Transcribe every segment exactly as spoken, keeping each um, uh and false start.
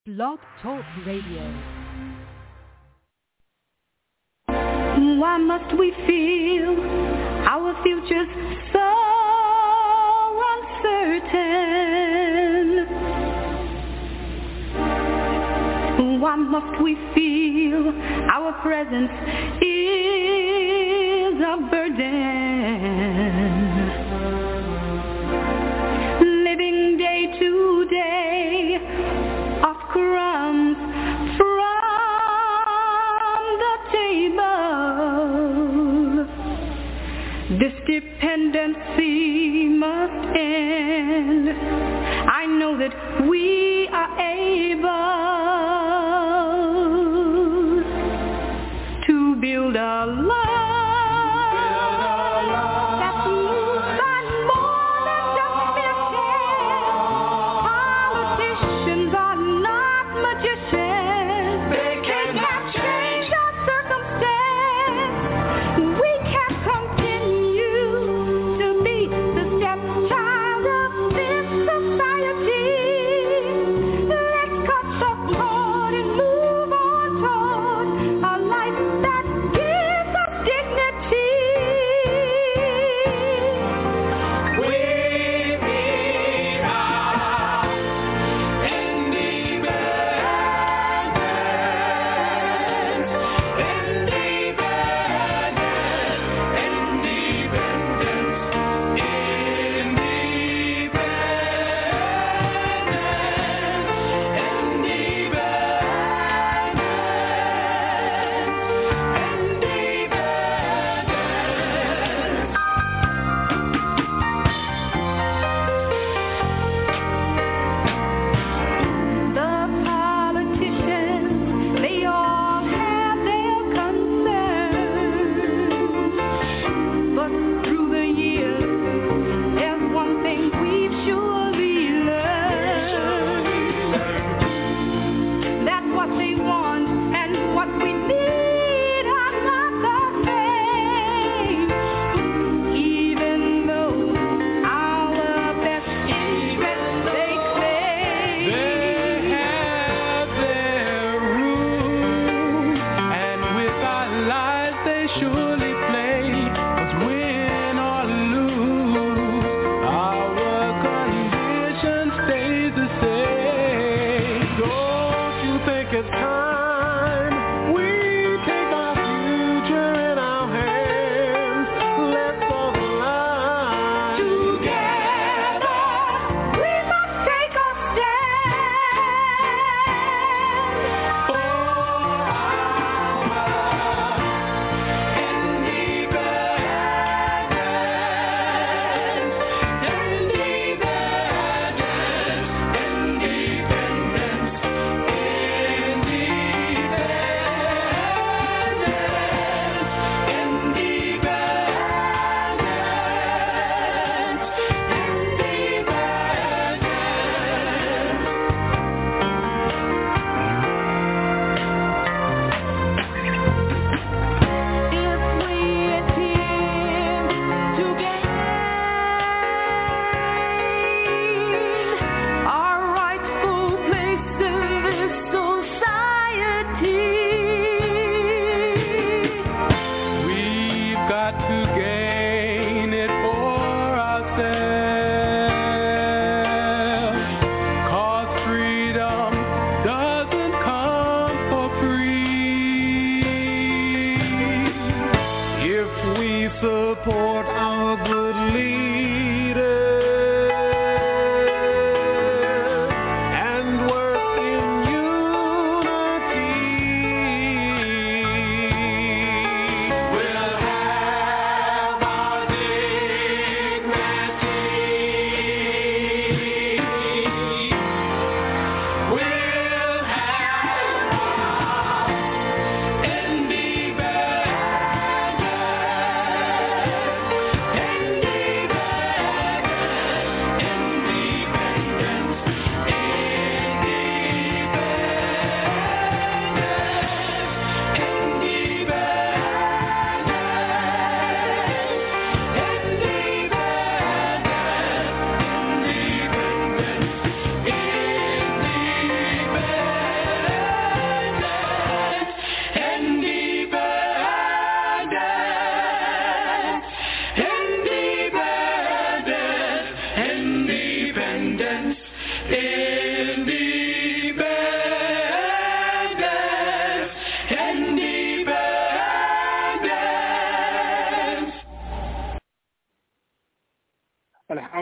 Blog Talk Radio. Why must we feel our future's so uncertain? Why must we feel our presence is a burden? Living day to day off crumbs from the table. This dependency must end. I know that we are able to build a life.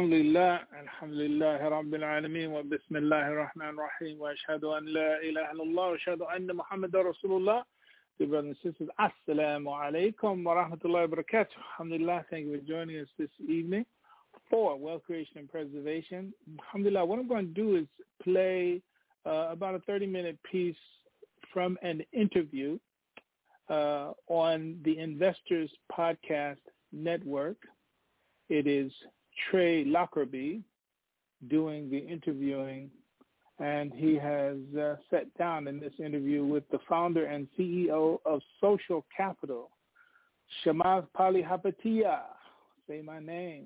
Alhamdulillah, alhamdulillah, Rabbil Alameen, wa bismillahir rahmanir rahim, wa ashhadu an la ilaha illallah, wa ashhadu anna Muhammadar Rasulullah. Dear brothers and sisters, assalamu alaikum wa rahmatullahi wa barakatuh. Alhamdulillah, thank you for joining us this evening for Wealth Creation and Preservation. Alhamdulillah, what I'm going to do is play uh, about a thirty-minute piece from an interview uh, on the Investors Podcast Network. It is Trey Lockerbie doing the interviewing, and he has uh, sat down in this interview with the founder and C E O of Social Capital, Chamath Palihapitiya. Say my name,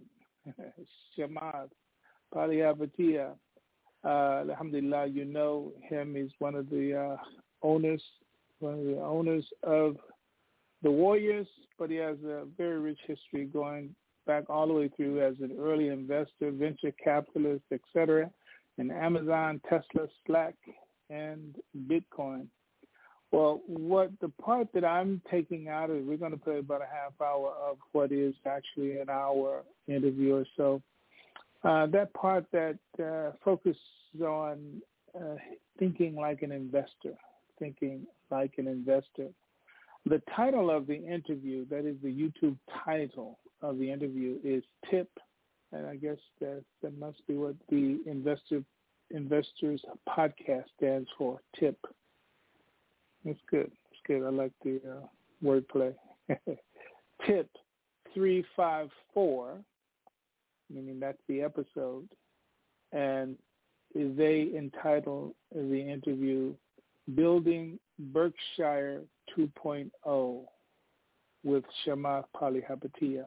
Chamath Palihapitiya. Uh, alhamdulillah, you know him. He's one of the uh, owners, one of the owners of the Warriors, but he has a very rich history going back all the way through as an early investor, venture capitalist, et cetera, in Amazon, Tesla, Slack, and Bitcoin. Well, what the part that I'm taking out is we're going to play about a half hour of what is actually an hour interview or so. Uh, that part that uh, focuses on uh, thinking like an investor, thinking like an investor. The title of the interview, that is the YouTube title of the interview, is Tip, and I guess that, that must be what the investor investors podcast stands for, Tip. It's good. It's good. I like the uh, wordplay. Tip three five four, meaning that's the episode, and they entitle the interview Building Berkshire two point oh with Chamath Palihapitiya.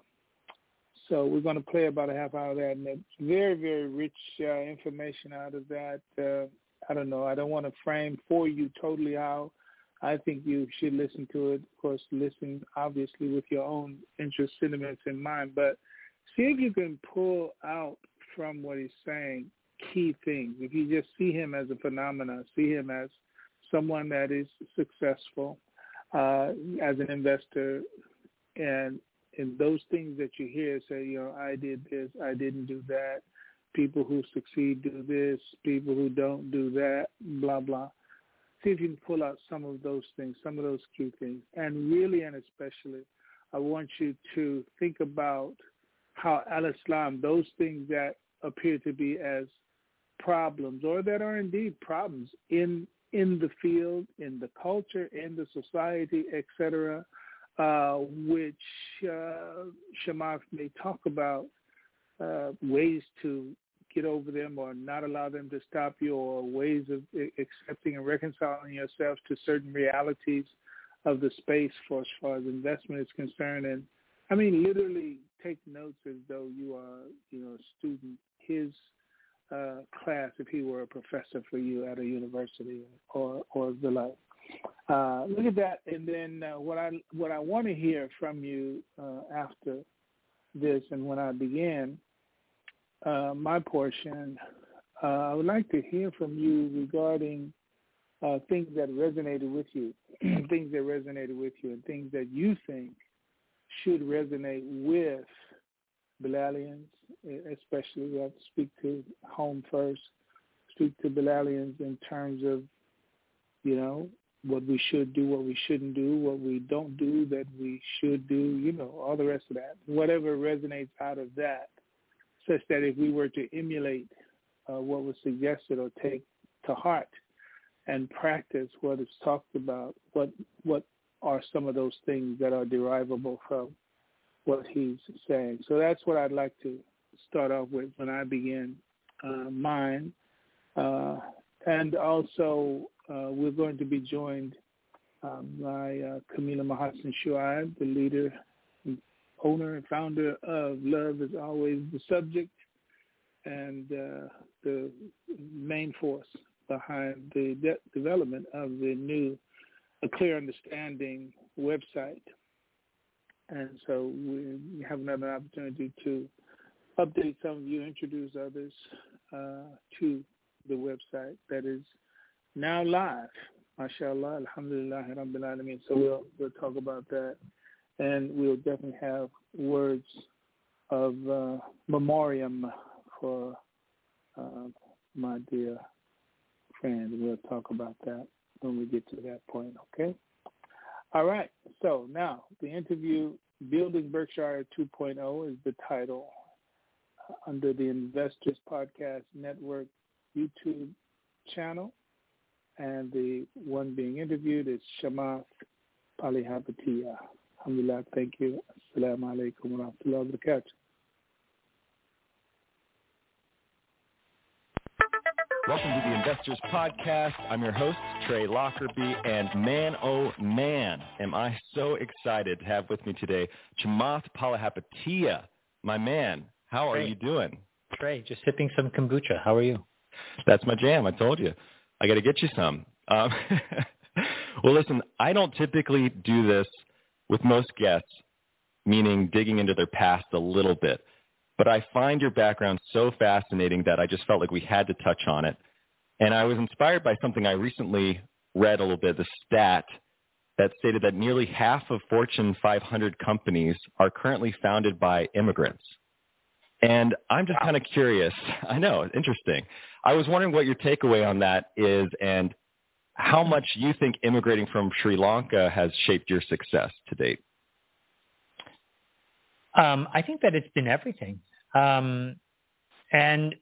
So we're going to play about a half hour of that, and it's very, very rich uh, information out of that. Uh, I don't know. I don't want to frame for you totally how I think you should listen to it. Of course, listen, obviously, with your own interests, sentiments in mind, but see if you can pull out from what he's saying key things. If you just see him as a phenomenon, see him as someone that is successful uh, as an investor, and and those things that you hear say, you know, I did this, I didn't do that. People who succeed do this, people who don't do that, blah, blah. See if you can pull out some of those things, some of those key things. And really and especially, I want you to think about how al-Islam, those things that appear to be as problems or that are indeed problems in in the field, in the culture, in the society, et cetera, uh, which uh, Chamath may talk about uh, ways to get over them or not allow them to stop you, or ways of accepting and reconciling yourself to certain realities of the space for as far as investment is concerned. And I mean, literally take notes as though you are, you know, a student. His uh, class, if he were a professor for you at a university or or the like. Uh, look at that, and then uh, what I what I want to hear from you uh, after this, and when I begin uh, my portion, uh, I would like to hear from you regarding uh, things that resonated with you, things that resonated with you, and things that you think should resonate with Bilalians, especially. We have to speak to home first, speak to Bilalians in terms of, you know, what we should do, what we shouldn't do, what we don't do that we should do, you know, all the rest of that. Whatever resonates out of that, such that if we were to emulate uh, what was suggested or take to heart and practice what is talked about, what what are some of those things that are derivable from what he's saying. So that's what I'd like to start off with when I begin uh, mine. Uh, and also, uh, we're going to be joined um, by uh, Camila Mahatsan Shuaib, the leader, owner, and founder of Love is Always the Subject, and uh, the main force behind the de- development of the new A Clear Understanding website. And so we have another opportunity to update some of you, introduce others uh, to the website that is now live. MashaAllah, alhamdulillah, rabbil alameen. So we'll, we'll talk about that. And we'll definitely have words of uh, memoriam for uh, my dear friend. We'll talk about that when we get to that point, okay? All right. So now the interview, Building Berkshire two point oh, is the title uh, under the Investors Podcast Network YouTube channel. And the one being interviewed is Chamath Palihapitiya. Alhamdulillah, thank you. Assalamu alaikum wa rahmatullahi wa barakatuh. Welcome to the Investors Podcast. I'm your host, Trey Lockerbie, and man, oh man, am I so excited to have with me today Chamath Palihapitiya. My man, how are Trey. you doing? Trey, just sipping some kombucha. How are you? That's my jam. I told you. I got to get you some. Um, well, listen, I don't typically do this with most guests, meaning digging into their past a little bit. But I find your background so fascinating that I just felt like we had to touch on it. And I was inspired by something I recently read a little bit, the stat that stated that nearly half of Fortune five hundred companies are currently founded by immigrants. And I'm just kind of curious. I know, interesting. I was wondering what your takeaway on that is and how much you think immigrating from Sri Lanka has shaped your success to date. Um, I think that it's been everything. Um, and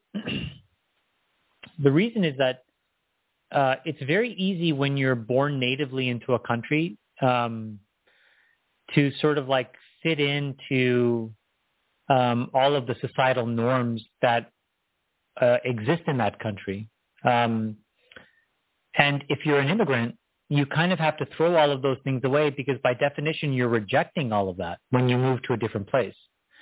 the reason is that uh, it's very easy when you're born natively into a country um, to sort of like fit into um, all of the societal norms that uh, exist in that country. Um, and if you're an immigrant, you kind of have to throw all of those things away because by definition, you're rejecting all of that when you move to a different place.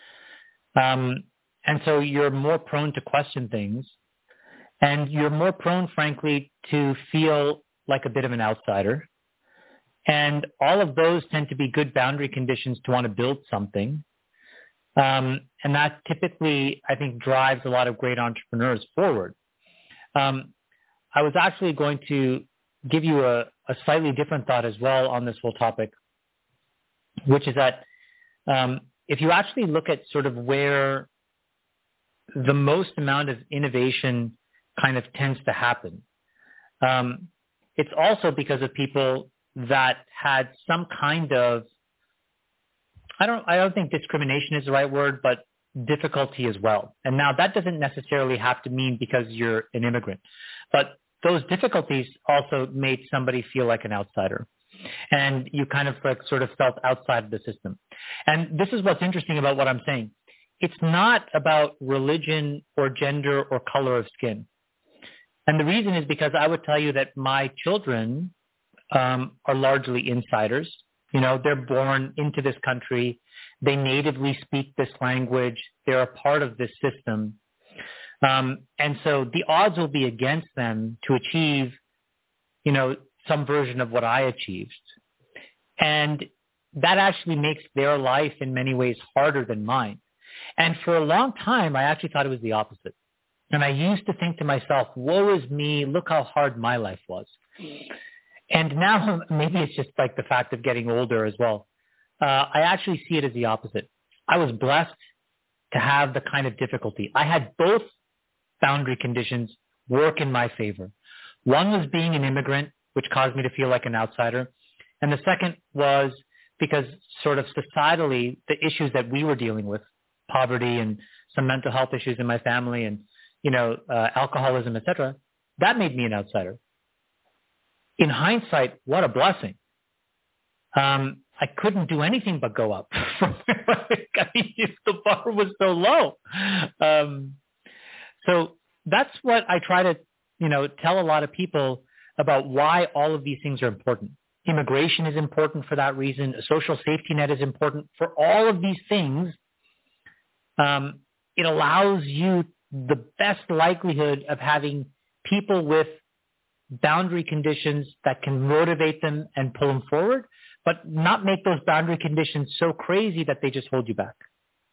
Um, and so you're more prone to question things, and you're more prone, frankly, to feel like a bit of an outsider. And all of those tend to be good boundary conditions to want to build something. Um, and that typically, I think, drives a lot of great entrepreneurs forward. Um, I was actually going to give you a, a slightly different thought as well on this whole topic, which is that um, if you actually look at sort of where the most amount of innovation kind of tends to happen, um, it's also because of people that had some kind of, I don't, I don't think discrimination is the right word, but difficulty as well. And now that doesn't necessarily have to mean because you're an immigrant, but those difficulties also made somebody feel like an outsider. And you kind of like sort of felt outside of the system. And this is what's interesting about what I'm saying. It's not about religion or gender or color of skin. And the reason is because I would tell you that my children um, are largely insiders. You know, they're born into this country. They natively speak this language. They're a part of this system. Um, and so the odds will be against them to achieve, you know, some version of what I achieved. And that actually makes their life in many ways harder than mine. And for a long time, I actually thought it was the opposite. And I used to think to myself, woe is me, look how hard my life was. And now maybe it's just like the fact of getting older as well. Uh, I actually see it as the opposite. I was blessed to have the kind of difficulty. I had both boundary conditions work in my favor. One was being an immigrant, which caused me to feel like an outsider. And the second was because sort of societally, the issues that we were dealing with, poverty and some mental health issues in my family and, you know, uh, alcoholism, et cetera, that made me an outsider. In hindsight, what a blessing. Um, I couldn't do anything but go up. I mean, the bar was so low. Um, So that's what I try to, you know, tell a lot of people about why all of these things are important. Immigration is important for that reason. A social safety net is important for all of these things. Um, it allows you the best likelihood of having people with boundary conditions that can motivate them and pull them forward, but not make those boundary conditions so crazy that they just hold you back.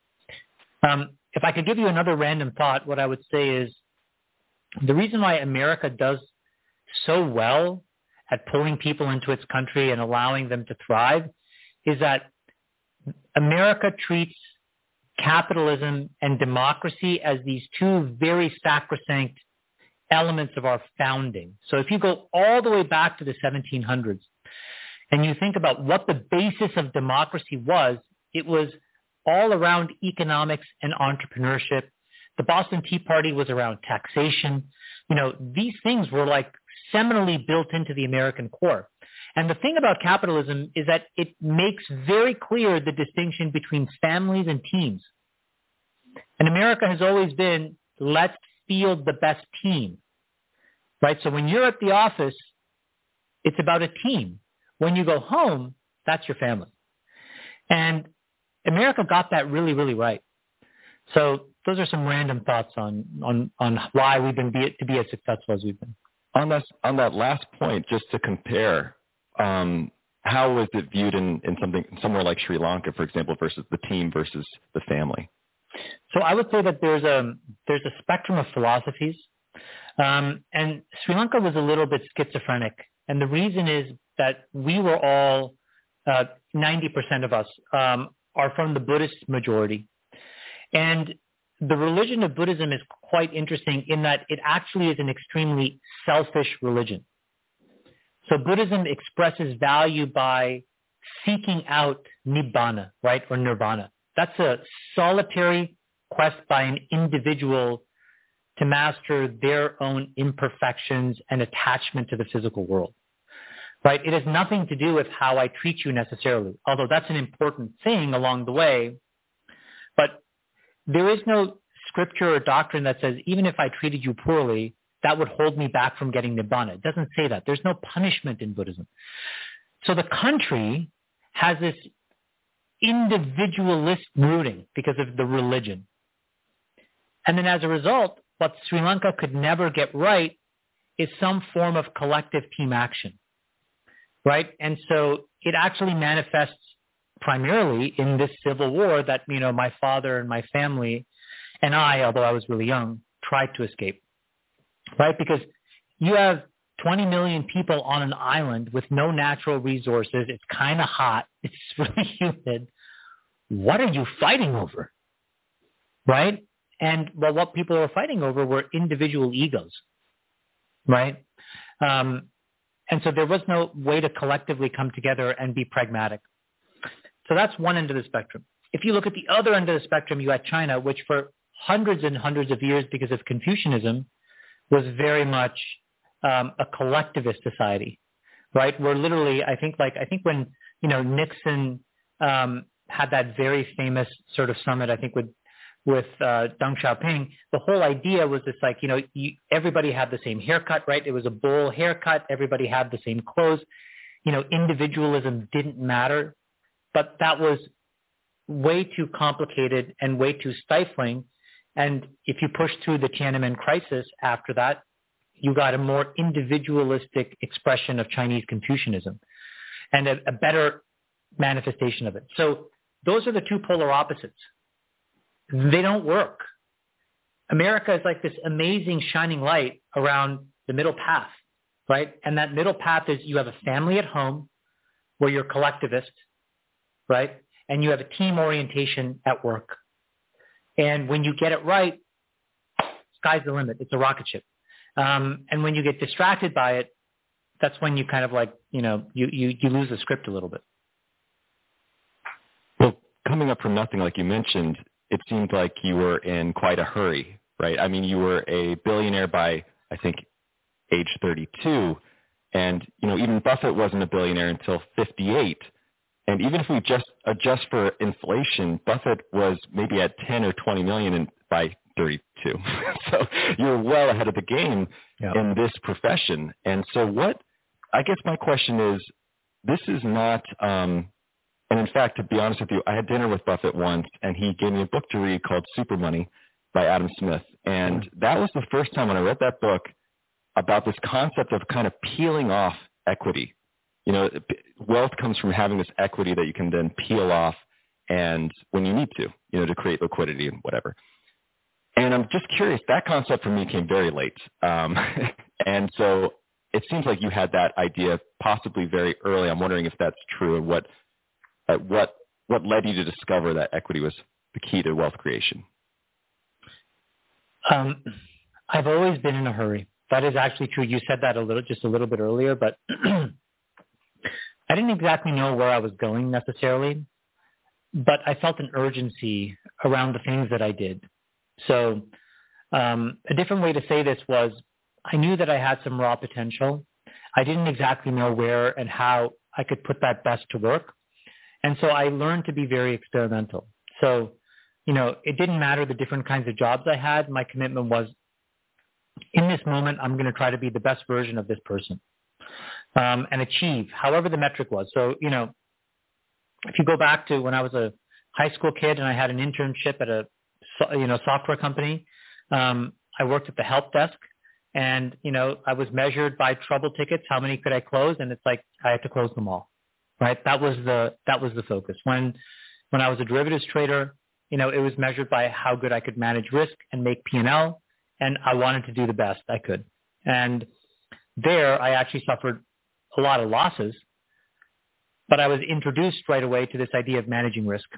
Um, if I could give you another random thought, what I would say is the reason why America does so well at pulling people into its country and allowing them to thrive is that America treats capitalism and democracy as these two very sacrosanct elements of our founding. So if you go all the way back to the seventeen hundreds and you think about what the basis of democracy was, it was all around economics and entrepreneurship. The Boston Tea Party was around taxation. You know, these things were like seminally built into the American core. And the thing about capitalism is that it makes very clear the distinction between families and teams. And America has always been, let's field the best team, right? So when you're at the office, it's about a team. When you go home, that's your family. And America got that really, really right. So those are some random thoughts on on, on why we've been be, to be as successful as we've been. On that, on that last point, just to compare, um, how was it viewed in, in something somewhere like Sri Lanka, for example, versus the team versus the family? So I would say that there's a there's a spectrum of philosophies, um, and Sri Lanka was a little bit schizophrenic, and the reason is that we were all uh, ninety percent of us um, are from the Buddhist majority, and the religion of Buddhism is quite interesting in that it actually is an extremely selfish religion. So Buddhism expresses value by seeking out nibbana, right, or nirvana. That's a solitary quest by an individual to master their own imperfections and attachment to the physical world, right? It has nothing to do with how I treat you necessarily, although that's an important thing along the way. But there is no scripture or doctrine that says even if I treated you poorly, that would hold me back from getting nibbana. It doesn't say that. There's no punishment in Buddhism. So the country has this individualist rooting because of the religion. And then as a result, what Sri Lanka could never get right is some form of collective team action, right? And so it actually manifests primarily in this civil war that, you know, my father and my family and I, although I was really young, tried to escape, right? Because you have twenty million people on an island with no natural resources. It's kind of hot. It's really humid. What are you fighting over? Right? And well, what people were fighting over were individual egos. Right? Um, and so there was no way to collectively come together and be pragmatic. So that's one end of the spectrum. If you look at the other end of the spectrum, you had China, which for hundreds and hundreds of years, because of Confucianism, was very much um, a collectivist society, right? Where literally, I think, like I think when you know Nixon um, had that very famous sort of summit, I think with with uh, Deng Xiaoping, the whole idea was this, like you know, you, everybody had the same haircut, right? It was a bowl haircut. Everybody had the same clothes. You know, individualism didn't matter, but that was way too complicated and way too stifling. And if you push through the Tiananmen crisis after that, you got a more individualistic expression of Chinese Confucianism and a, a better manifestation of it. So those are the two polar opposites. They don't work. America is like this amazing shining light around the middle path, right? And that middle path is you have a family at home where you're collectivist, right? And you have a team orientation at work. And when you get it right, sky's the limit. It's a rocket ship. Um, and when you get distracted by it, that's when you kind of like, you know, you, you, you lose the script a little bit. Well, coming up from nothing, like you mentioned, it seemed like you were in quite a hurry, right? I mean, you were a billionaire by, I think, age thirty-two. And, you know, even Buffett wasn't a billionaire until fifty-eight. And even if we just adjust for inflation, Buffett was maybe at ten or twenty million in, by thirty-two. So you're well ahead of the game yeah. in this profession. And so what, I guess my question is, this is not, um, and in fact, to be honest with you, I had dinner with Buffett once and he gave me a book to read called Super Money by Adam Smith. And mm-hmm. that was the first time when I read that book about this concept of kind of peeling off equity. You know, wealth comes from having this equity that you can then peel off and when you need to, you know, to create liquidity and whatever. And I'm just curious, that concept for me came very late. Um, and so it seems like you had that idea possibly very early. I'm wondering if that's true and what, uh, what, what led you to discover that equity was the key to wealth creation? Um, I've always been in a hurry. That is actually true. You said that a little, just a little bit earlier, but I didn't exactly know where I was going necessarily, but I felt an urgency around the things that I did. So um, a different way to say this was I knew that I had some raw potential. I didn't exactly know where and how I could put that best to work. And so I learned to be very experimental. So, you know, it didn't matter the different kinds of jobs I had. My commitment was, in this moment, I'm going to try to be the best version of this person um, and achieve however the metric was. So, you know, if you go back to when I was a high school kid and I had an internship at a, you know, software company, um, I worked at the help desk. And, you know, I was measured by trouble tickets. How many could I close? And it's like, I had to close them all, right? That was the, that was the focus. When, when I was a derivatives trader, you know, it was measured by how good I could manage risk and make P and L. And I wanted to do the best I could. And there I actually suffered a lot of losses, but I was introduced right away to this idea of managing risk.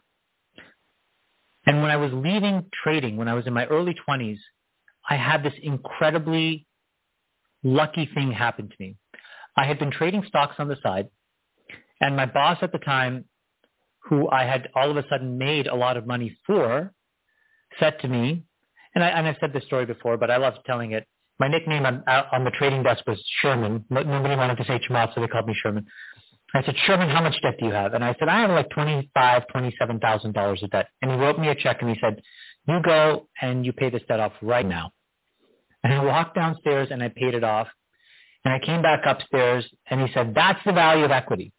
And when I was leaving trading, when I was in my early twenties, I had this incredibly lucky thing happen to me. I had been trading stocks on the side, and my boss at the time, who I had all of a sudden made a lot of money for, said to me, and, I, and I've said this story before, but I love telling it. My nickname on, on the trading desk was Sherman. Nobody wanted to say Chamath, so they called me Sherman. I said, Sherman, how much debt do you have? And I said, I have like twenty-five thousand dollars, twenty-seven thousand dollars of debt. And he wrote me a check and he said, you go and you pay this debt off right now. And I walked downstairs and I paid it off. And I came back upstairs and he said, that's the value of equity.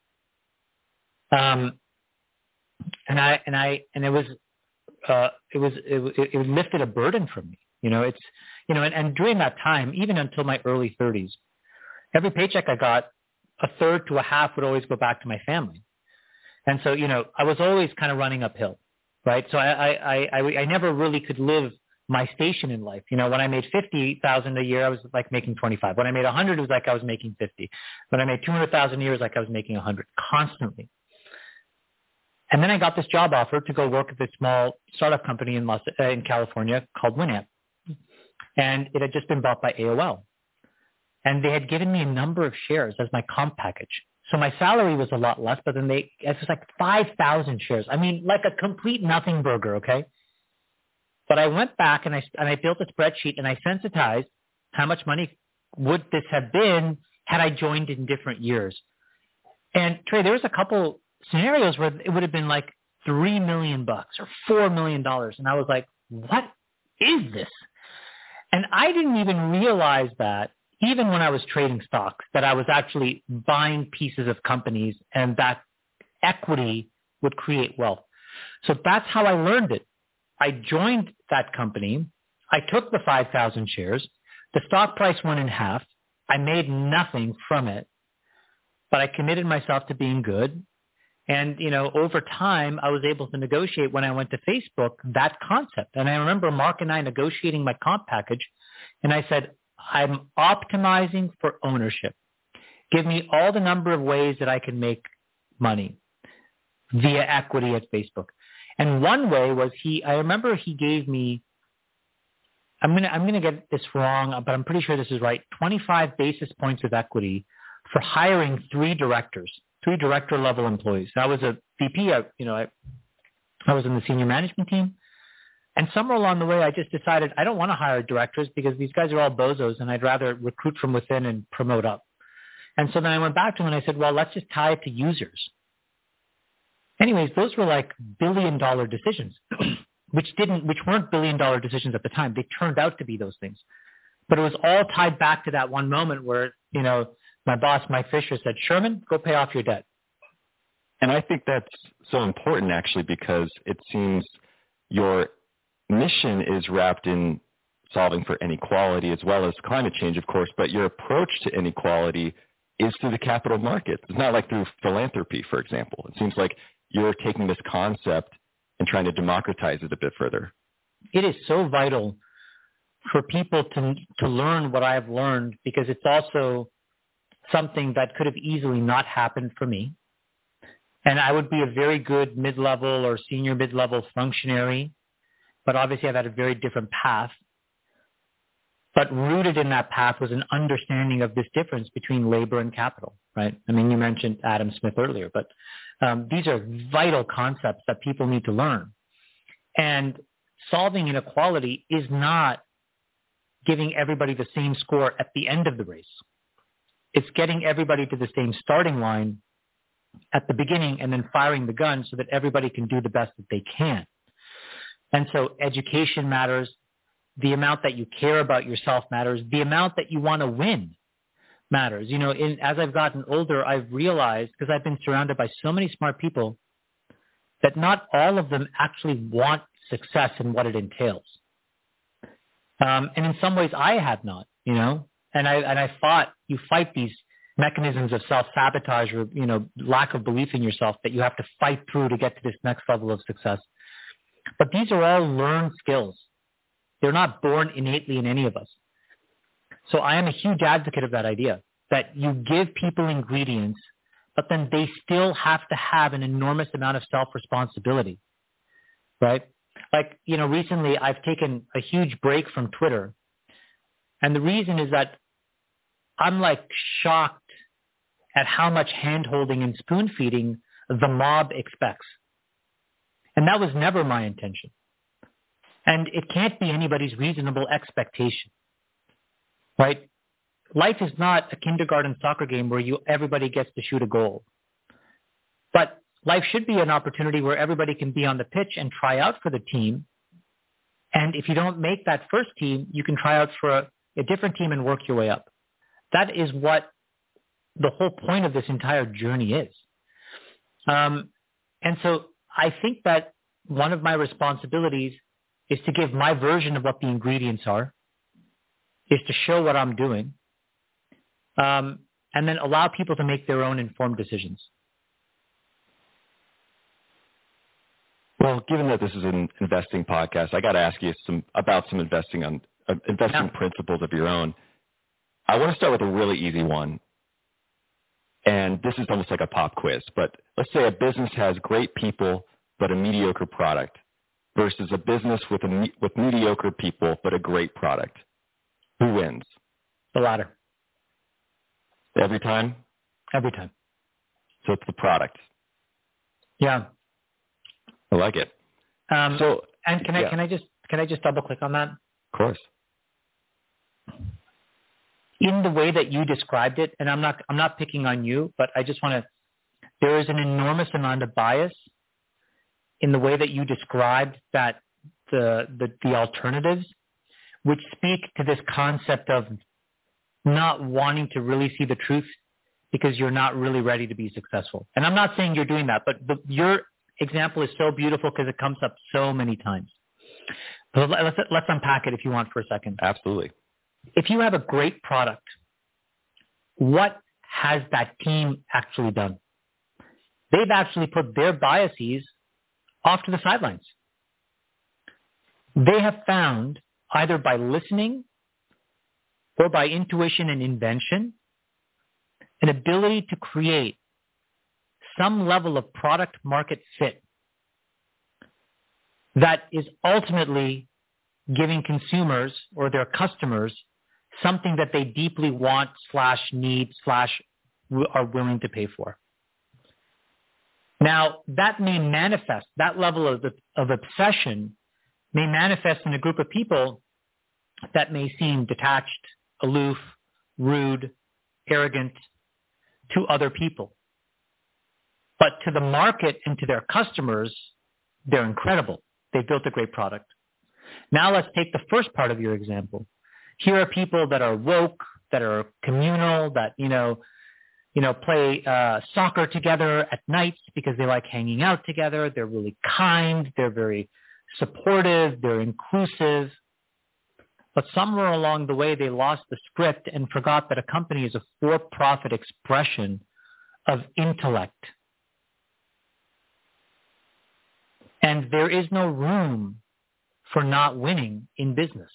Um, and I, and I, and it was, uh, it was, it, it lifted a burden from me. You know, it's, you know, and, and during that time, even until my early thirties, every paycheck I got, a third to a half would always go back to my family. And so, you know, I was always kind of running uphill, right? So I, I, I, I never really could live my station in life. You know, when I made fifty thousand a year, I was like making twenty-five. When I made a hundred, it was like I was making fifty. When I made two hundred thousand a year, it was like I was making a hundred constantly. And then I got this job offer to go work at this small startup company in Los, uh, in California called Winamp. And it had just been bought by A O L. And they had given me a number of shares as my comp package. So my salary was a lot less, but then they, it was like five thousand shares. I mean, like a complete nothing burger, okay? But I went back and I, and I built a spreadsheet and I sensitized how much money would this have been had I joined in different years. And Trey, there was a couple scenarios where it would have been like three million bucks or four million dollars. And I was like, what is this? And I didn't even realize that even when I was trading stocks, that I was actually buying pieces of companies and that equity would create wealth. So that's how I learned it. I joined that company. I took the five thousand shares. The stock price went in half. I made nothing from it, but I committed myself to being good. And, you know, over time, I was able to negotiate when I went to Facebook that concept. And I remember Mark and I negotiating my comp package. And I said, I'm optimizing for ownership. Give me all the number of ways that I can make money via equity at Facebook. And one way was he, I remember he gave me, I'm going to, I'm going to get this wrong, but I'm pretty sure this is right, twenty-five basis points of equity for hiring three directors, three director level employees. I was a V P, I, you know, I, I was in the senior management team. And somewhere along the way, I just decided I don't want to hire directors because these guys are all bozos and I'd rather recruit from within and promote up. And so then I went back to him and I said, well, let's just tie it to users. Anyways, those were like billion dollar decisions, which didn't, which weren't billion dollar decisions at the time. They turned out to be those things. But it was all tied back to that one moment where, you know, my boss, Mike Fisher, said, Sherman, go pay off your debt. And I think that's so important actually because it seems your mission is wrapped in solving for inequality as well as climate change, of course, but your approach to inequality is through the capital markets. It's not like through philanthropy, for example. It seems like you're taking this concept and trying to democratize it a bit further. It is so vital for people to to learn what I've learned because it's also something that could have easily not happened for me. And I would be a very good mid-level or senior mid-level functionary, but obviously I've had a very different path. But rooted in that path was an understanding of this difference between labor and capital, right? I mean, you mentioned Adam Smith earlier, but um, these are vital concepts that people need to learn. And solving inequality is not giving everybody the same score at the end of the race. It's getting everybody to the same starting line at the beginning and then firing the gun so that everybody can do the best that they can. And so education matters. The amount that you care about yourself matters. The amount that you want to win matters. You know, in, as I've gotten older, I've realized, because I've been surrounded by so many smart people, that not all of them actually want success and what it entails. Um, and in some ways, I have not, you know, and I and I fought, you fight these mechanisms of self-sabotage or, you know, lack of belief in yourself that you have to fight through to get to this next level of success. But these are all learned skills. They're not born innately in any of us. So I am a huge advocate of that idea, that you give people ingredients, but then they still have to have an enormous amount of self-responsibility, right? Like, you know, recently I've taken a huge break from Twitter. And the reason is that I'm like shocked at how much hand-holding and spoon-feeding the mob expects. And that was never my intention. And it can't be anybody's reasonable expectation, right? Life is not a kindergarten soccer game where you everybody gets to shoot a goal. But life should be an opportunity where everybody can be on the pitch and try out for the team. And if you don't make that first team, you can try out for a, a different team and work your way up. That is what the whole point of this entire journey is. Um, and so I think that one of my responsibilities is to give my version of what the ingredients are, is to show what I'm doing, um, and then allow people to make their own informed decisions. Well, given that this is an investing podcast, I got to ask you some about some investing on uh, investing yeah. principles of your own. I want to start with a really easy one, and this is almost like a pop quiz. But let's say a business has great people but a mediocre product, versus a business with a with mediocre people but a great product. Who wins? The latter. Every time? Every time. So it's the product. Yeah. I like it. Um, so and can I yeah. can I just can I just double click on that? Of course. In the way that you described it, and I'm not I'm not picking on you, but I just want to. There is an enormous amount of bias in the way that you described that the, the the alternatives, which speak to this concept of not wanting to really see the truth because you're not really ready to be successful. And I'm not saying you're doing that, but the, your example is so beautiful because it comes up so many times. But let's let's unpack it if you want for a second. Absolutely. If you have a great product, what has that team actually done? They've actually put their biases off to the sidelines. They have found, either by listening or by intuition and invention, an ability to create some level of product market fit that is ultimately giving consumers or their customers something that they deeply want slash need slash are willing to pay for. Now, that may manifest, that level of, of obsession may manifest in a group of people that may seem detached, aloof, rude, arrogant to other people. But to the market and to their customers, they're incredible. They've built a great product. Now let's take the first part of your example. Here are people that are woke, that are communal, that, you know, you know, play uh, soccer together at nights because they like hanging out together. They're really kind. They're very supportive. They're inclusive. But somewhere along the way, they lost the script and forgot that a company is a for-profit expression of intellect. And there is no room for not winning in business.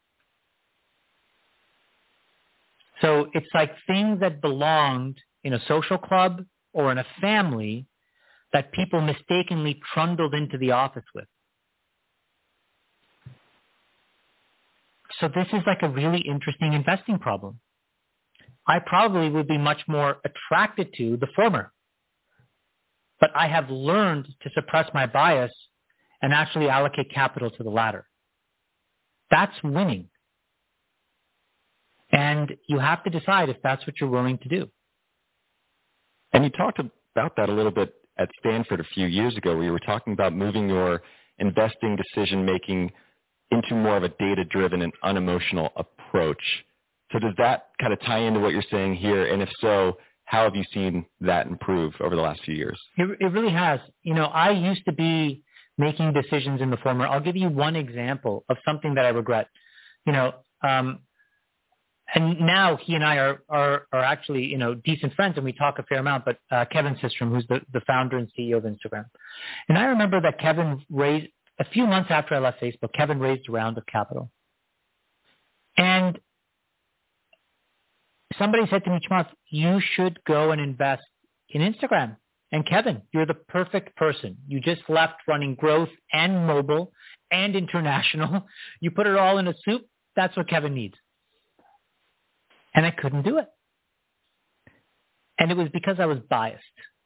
So it's like things that belonged in a social club or in a family that people mistakenly trundled into the office with. So this is like a really interesting investing problem. I probably would be much more attracted to the former. But I have learned to suppress my bias and actually allocate capital to the latter. That's winning. And you have to decide if that's what you're willing to do. And you talked about that a little bit at Stanford a few years ago, where you were talking about moving your investing decision-making into more of a data-driven and unemotional approach. So does that kind of tie into what you're saying here? And if so, how have you seen that improve over the last few years? It, it really has. You know, I used to be making decisions in the former. I'll give you one example of something that I regret. You know, um, and now he and I are, are, are actually, you know, decent friends and we talk a fair amount, but uh, Kevin Systrom, who's the, the founder and C E O of Instagram. And I remember that Kevin raised, a few months after I left Facebook, Kevin raised a round of capital. And somebody said to me, Chamath, you should go and invest in Instagram. And Kevin, you're the perfect person. You just left running growth and mobile and international. You put it all in a soup. That's what Kevin needs. And I couldn't do it. And it was because I was biased.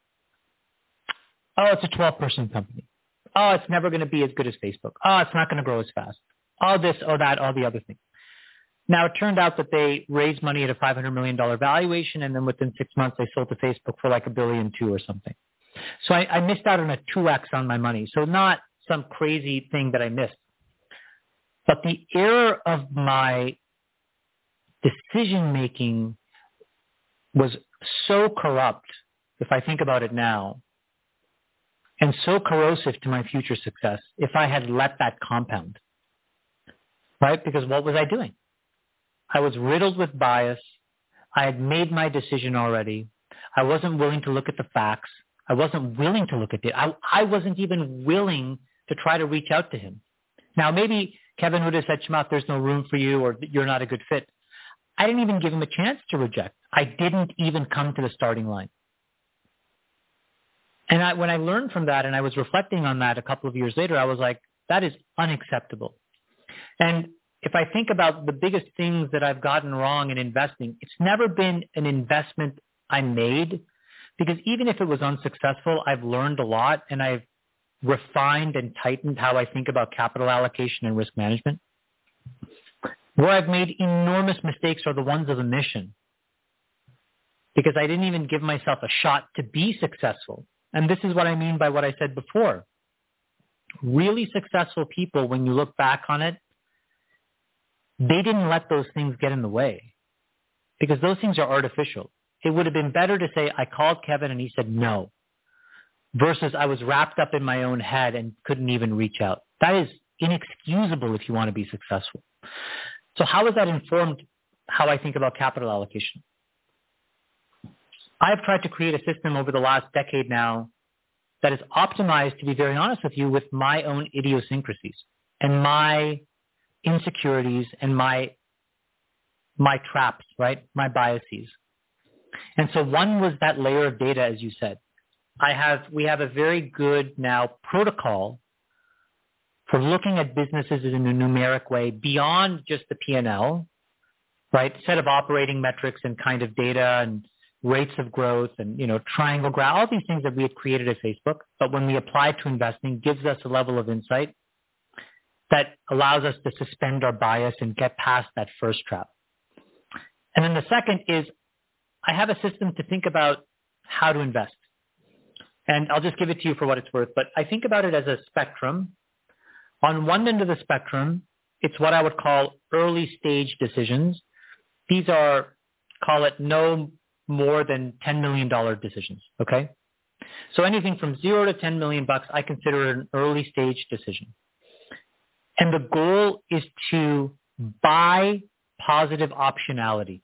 Oh, it's a twelve-person company. Oh, it's never going to be as good as Facebook. Oh, it's not going to grow as fast. All this, all that, all the other things. Now, it turned out that they raised money at a five hundred million dollars valuation, and then within six months, they sold to Facebook for like a billion two or something. So I, I missed out on a two X on my money. So not some crazy thing that I missed. But the error of my decision-making was so corrupt, if I think about it now, and so corrosive to my future success if I had let that compound, right? Because what was I doing? I was riddled with bias. I had made my decision already. I wasn't willing to look at the facts. I wasn't willing to look at it. I, I wasn't even willing to try to reach out to him. Now, maybe Kevin would have said, Chamath, there's no room for you, or you're not a good fit. I didn't even give him a chance to reject. I didn't even come to the starting line. And I, when I learned from that and I was reflecting on that a couple of years later, I was like, that is unacceptable. And if I think about the biggest things that I've gotten wrong in investing, it's never been an investment I made, because even if it was unsuccessful, I've learned a lot and I've refined and tightened how I think about capital allocation and risk management. Where I've made enormous mistakes are the ones of omission, because I didn't even give myself a shot to be successful. And this is what I mean by what I said before. Really successful people, when you look back on it, they didn't let those things get in the way, because those things are artificial. It would have been better to say, I called Kevin and he said no, versus I was wrapped up in my own head and couldn't even reach out. That is inexcusable if you want to be successful. So how has that informed how I think about capital allocation? I've tried to create a system over the last decade now that is optimized, to be very honest with you, with my own idiosyncrasies and my insecurities and my my traps, right? My biases. And so one was that layer of data, as you said. I have we have a very good now protocol for looking at businesses in a numeric way beyond just the P and L, right? Set of operating metrics and kind of data and rates of growth and, you know, triangle graph, all these things that we had created at Facebook, but when we apply to investing, gives us a level of insight that allows us to suspend our bias and get past that first trap. And then the second is I have a system to think about how to invest. And I'll just give it to you for what it's worth, but I think about it as a spectrum. On one end of the spectrum, it's what I would call early stage decisions. These are, call it no more than ten million dollars decisions, okay? So anything from zero to ten million bucks, I consider it an early stage decision. And the goal is to buy positive optionality.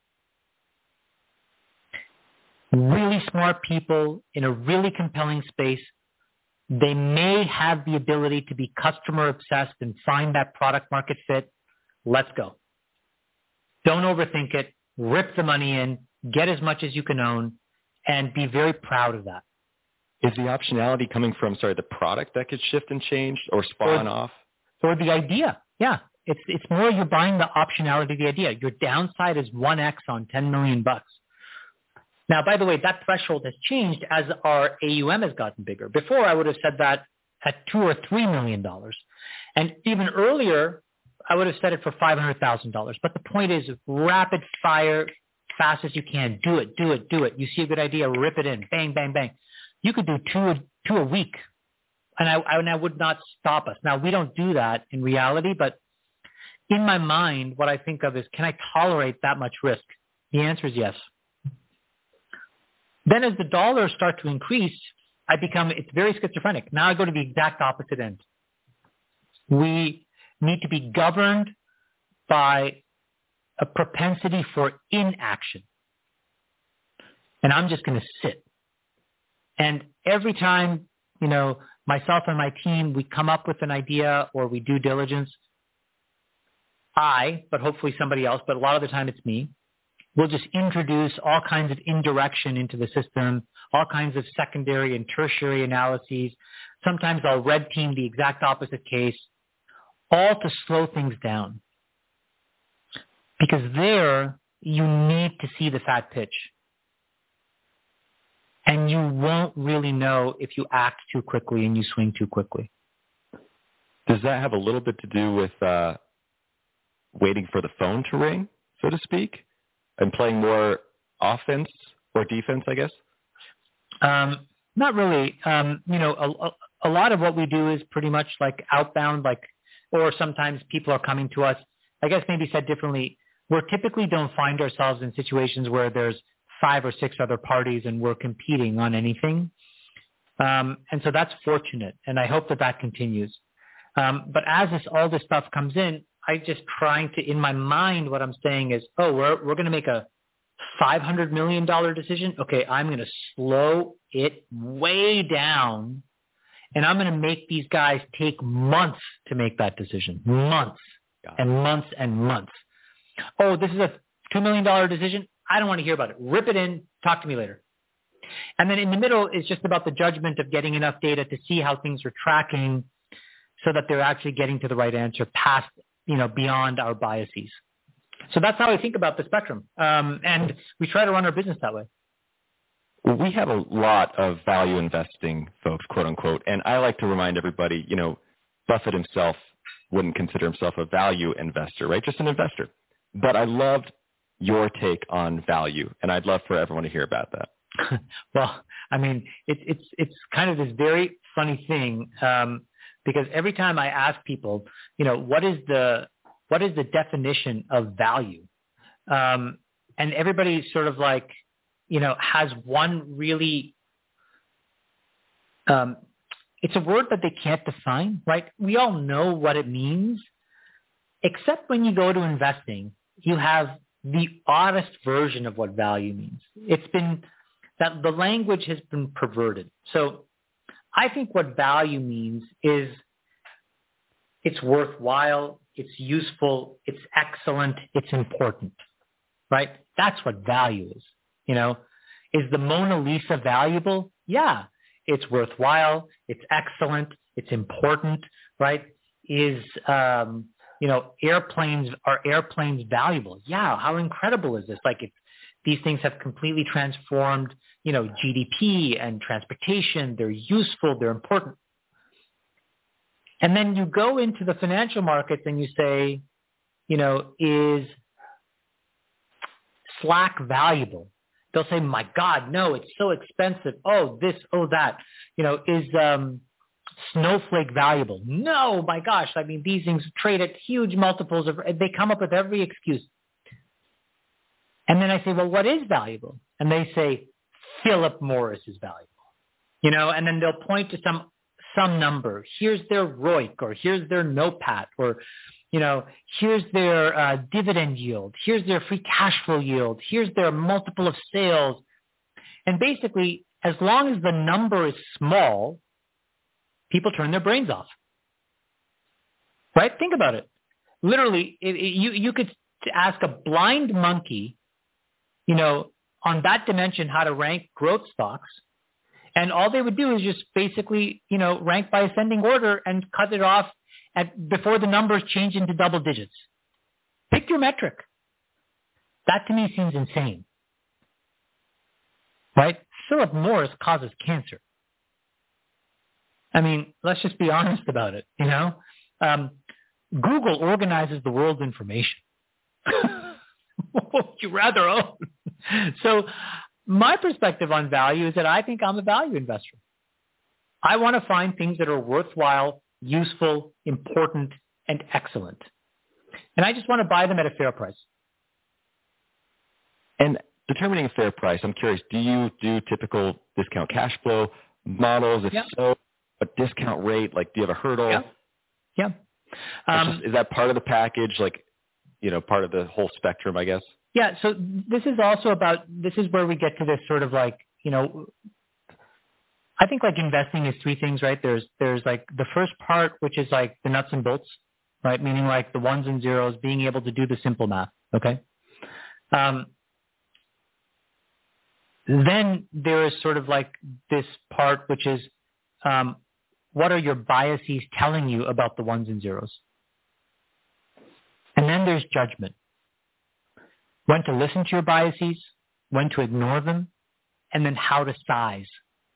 Really smart people in a really compelling space, they may have the ability to be customer obsessed and find that product market fit. Let's go. Don't overthink it. Rip the money in. Get as much as you can own and be very proud of that. Is the optionality coming from, sorry, the product that could shift and change or spawn or, off? Or the idea. Yeah. It's it's more you're buying the optionality of the idea. Your downside is one X on ten million bucks. Now, by the way, that threshold has changed as our A U M has gotten bigger. Before, I would have said that at two or three million dollars. And even earlier, I would have said it for five hundred thousand dollars. But the point is rapid fire, fast as you can. Do it, do it, do it. You see a good idea, rip it in. Bang, bang, bang. You could do two, two a week. And I, I, and I would not stop us. Now, we don't do that in reality, but in my mind, what I think of is, can I tolerate that much risk? The answer is yes. Then as the dollars start to increase, I become, it's very schizophrenic. Now I go to the exact opposite end. We need to be governed by a propensity for inaction. And I'm just going to sit. And every time, you know, myself and my team, we come up with an idea or we do diligence, I, but hopefully somebody else, but a lot of the time it's me, we'll just introduce all kinds of indirection into the system, all kinds of secondary and tertiary analyses. Sometimes I'll red team the exact opposite case, all to slow things down. Because there, you need to see the fat pitch. And you won't really know if you act too quickly and you swing too quickly. Does that have a little bit to do with uh, waiting for the phone to ring, so to speak, and playing more offense or defense, I guess? Um, not really. Um, you know, a, a lot of what we do is pretty much like outbound, like, or sometimes people are coming to us. I guess maybe said differently, we typically don't find ourselves in situations where there's five or six other parties and we're competing on anything. Um, and so that's fortunate, and I hope that that continues. Um, but as this, all this stuff comes in, I just trying to, in my mind, what I'm saying is, oh, we're we're going to make a five hundred million dollars decision. Okay, I'm going to slow it way down, and I'm going to make these guys take months to make that decision. Months and months and months. Oh, this is a two million dollars decision. I don't want to hear about it. Rip it in. Talk to me later. And then in the middle is just about the judgment of getting enough data to see how things are tracking so that they're actually getting to the right answer past, you know, beyond our biases. So that's how I think about the spectrum. Um, and we try to run our business that way. Well, we have a lot of value investing folks, quote unquote. And I like to remind everybody, you know, Buffett himself wouldn't consider himself a value investor, right? Just an investor. But I loved your take on value, and I'd love for everyone to hear about that. Well, I mean, it's it's it's kind of this very funny thing um, because every time I ask people, you know, what is the what is the definition of value, um, and everybody sort of like, you know, has one really. Um, it's a word that they can't define, right? We all know what it means, except when you go to investing, you have the oddest version of what value means. It's been that the language has been perverted. So I think what value means is it's worthwhile, it's useful, it's excellent, it's important, right? That's what value is. You know, is the Mona Lisa valuable? Yeah, it's worthwhile, it's excellent, it's important, right? Is, um, you know, airplanes, are airplanes valuable? Yeah, how incredible is this? Like, if these things have completely transformed, you know, G D P and transportation, they're useful, they're important. And then you go into the financial markets and you say, you know, is Slack valuable? They'll say, my God, no, it's so expensive. Oh, this, oh, that. You know, is um, Snowflake valuable? No, my gosh. I mean, these things trade at huge multiples. Of, they come up with every excuse. And then I say, well, what is valuable? And they say, Philip Morris is valuable. You know, and then they'll point to some some number. Here's their R O I C, or here's their NOPAT, or, you know, here's their uh, dividend yield. Here's their free cash flow yield. Here's their multiple of sales. And basically, as long as the number is small, people turn their brains off. Right? Think about it. Literally, it, it, you, you could ask a blind monkey, you know, on that dimension how to rank growth stocks, And all they would do is just basically, you know, rank by ascending order and cut it off at before the numbers change into double digits. Pick your metric. That to me seems insane. Right? Philip Morris causes cancer. I mean, let's just be honest about it, you know? Um, Google organizes the world's information. What would you rather own? So my perspective on value is that I think I'm a value investor. I want to find things that are worthwhile, useful, important, and excellent. And I just want to buy them at a fair price. And determining a fair price, I'm curious, do you do typical discount cash flow models? If yeah. so, a discount rate? Like, do you have a hurdle? Yeah. Yeah. Um, just, is that part of the package? Like, you know, part of the whole spectrum, I guess? Yeah. So this is also about, this is where we get to this sort of like, you know, I think like investing is three things, right? There's, there's like the first part, which is like the nuts and bolts, right? Meaning like the ones and zeros, being able to do the simple math. Okay. Um, then there is sort of like this part, which is, um, what are your biases telling you about the ones and zeros? And then there's judgment. When to listen to your biases, when to ignore them, and then how to size.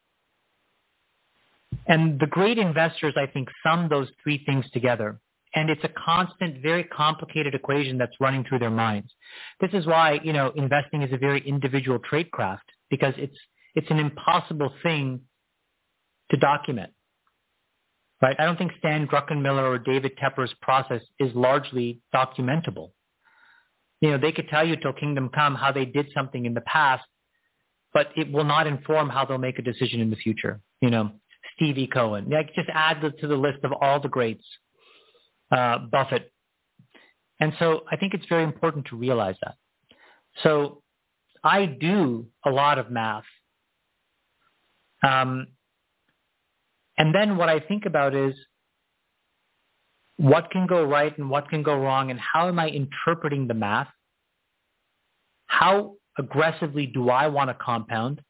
And the great investors, I think, sum those three things together. And it's a constant, very complicated equation that's running through their minds. This is why, you know, investing is a very individual tradecraft, because it's it's an impossible thing to document. Right? I don't think Stan Druckenmiller or David Tepper's process is largely documentable. You know, they could tell you till kingdom come how they did something in the past, but it will not inform how they'll make a decision in the future. You know, Stevie Cohen. Like, just add to the list of all the greats. Uh, Buffett. And so I think it's very important to realize that. So I do a lot of math. Um, and then what I think about is what can go right and what can go wrong, and how am I interpreting the math? How aggressively do I want to compound?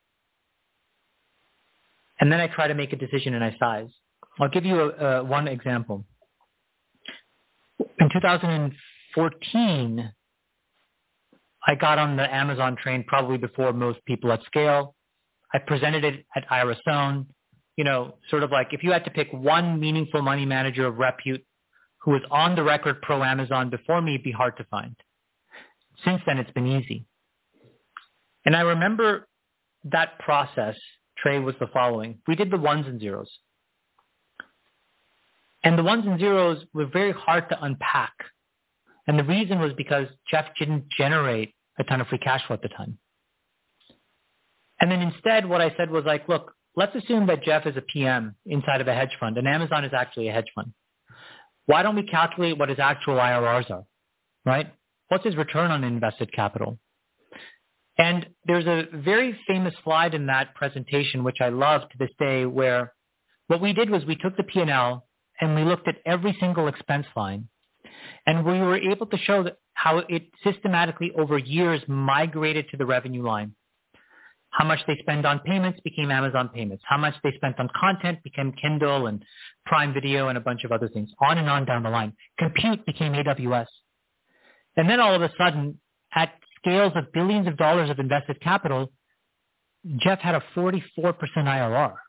And then I try to make a decision and I size. I'll give you a, a, one example. In two thousand fourteen, I got on the Amazon train probably before most people at scale. I presented it at Irisone. You know, sort of like if you had to pick one meaningful money manager of repute who was on the record pro-Amazon before me, it'd be hard to find. Since then, it's been easy. And I remember that process, Trey, was the following. We did the ones and zeros. And the ones and zeros were very hard to unpack. And the reason was because Jeff didn't generate a ton of free cash flow at the time. And then instead, what I said was like, look, let's assume that Jeff is a P M inside of a hedge fund, and Amazon is actually a hedge fund. Why don't we calculate what his actual I R Rs are, right? What's his return on invested capital? And there's a very famous slide in that presentation, which I love to this day, where what we did was we took the P and L and we looked at every single expense line, and we were able to show that how it systematically over years migrated to the revenue line. How much they spend on payments became Amazon payments. How much they spent on content became Kindle and Prime Video and a bunch of other things. On and on down the line. Compute became A W S. And then all of a sudden, at scales of billions of dollars of invested capital, Jeff had a forty-four percent I R R.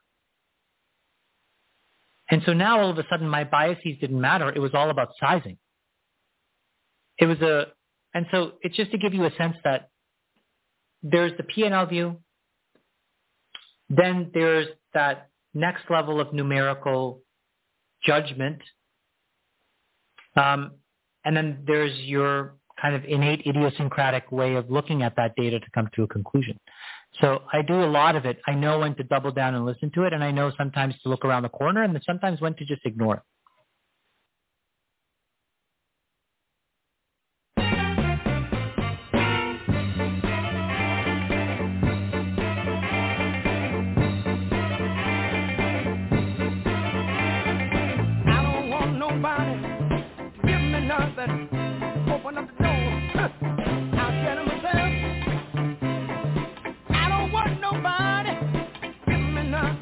And so now all of a sudden my biases didn't matter. It was all about sizing. It was a, and so it's just to give you a sense that there's the P and L view. Then there's that next level of numerical judgment. Um, and then there's your kind of innate idiosyncratic way of looking at that data to come to a conclusion. So I do a lot of it. I know when to double down and listen to it, and I know sometimes to look around the corner, and then sometimes when to just ignore it. Open up the door. Huh. I'll get it myself. I don't want nobody. Give me nothing.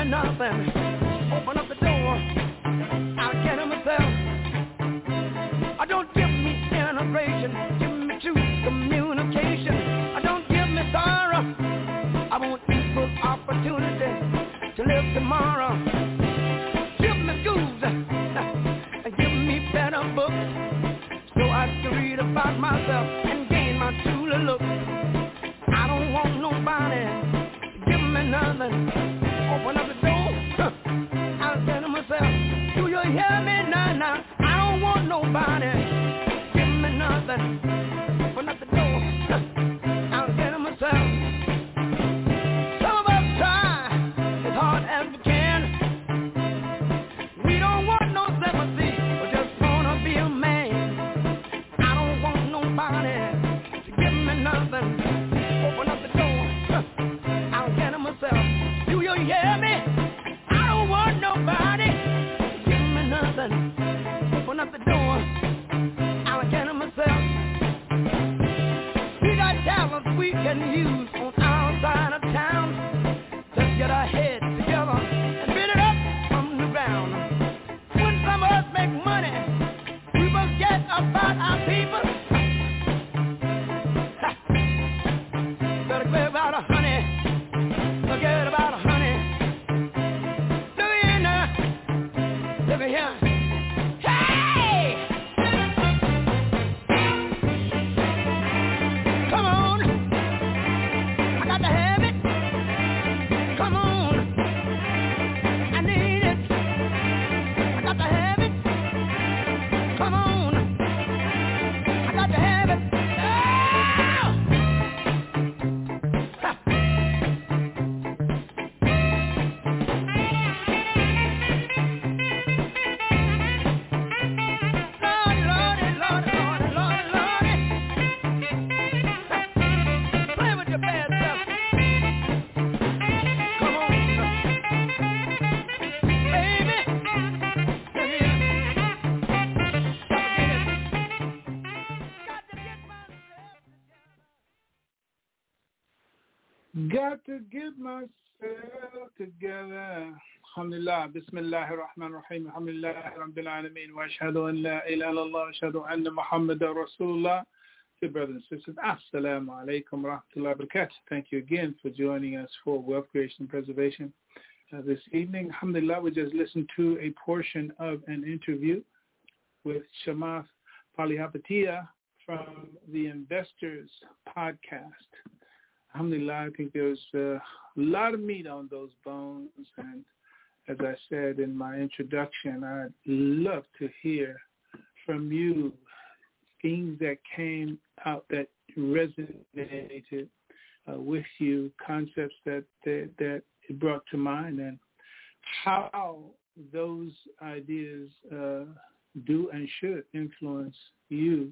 nothing. Open up the door, I'll get it myself. I don't give me integration, give me true communication. I don't give me sorrow, I want equal opportunity to live tomorrow. Give me schools, and give me better books, so I can read about myself and gain my true look. I don't want nobody to give me nothing. Open up the door, I'll get it myself. Do you hear me now, now? I don't want nobody to give me nothing. Open up the door, I'll get it myself. Some of us try as hard as we can. We don't want no sympathy, we just wanna be a man. I don't want nobody to give me nothing. Open up the door, I'll get it myself. Do you hear me? I don't want nobody to give me nothing. Open up the door, I'll get it myself. We got talents we can use on our side of town. Let's get our heads together and build it up from the ground. When some of us make money, we forget about our people. Better clear about a honey, forget about a honey. Look here now, look here. Hey! Come on, I got to have it. Come on, I need it. I got to have it. Come on, I got to have it. Oh! Ha! Lordy, Lordy, Lordy, Lordy, Lordy, Lordy. Ha! Play with your bad stuff. Come on, baby. Look here. Got to get myself together. Got to get myself together. Alhamdulillah. Bismillah ar-Rahman ar-Rahim. Alhamdulillah Rabbil Alameen. Wa ashhadu an la ilaha illallah wa ashhadu anna Muhammadan Rasulullah. Dear brothers and sisters, Assalamu alaikum wa rahmatullahi wa barakatuh. Thank you again for joining us for Wealth Creation and Preservation. Uh, this evening, alhamdulillah, we just listened to a portion of an interview with Chamath Palihapitiya from the Investors Podcast. Alhamdulillah, I think there's uh, a lot of meat on those bones, and as I said in my introduction, I'd love to hear from you things that came out that resonated uh, with you, concepts that, that that it brought to mind, and how those ideas uh, do and should influence you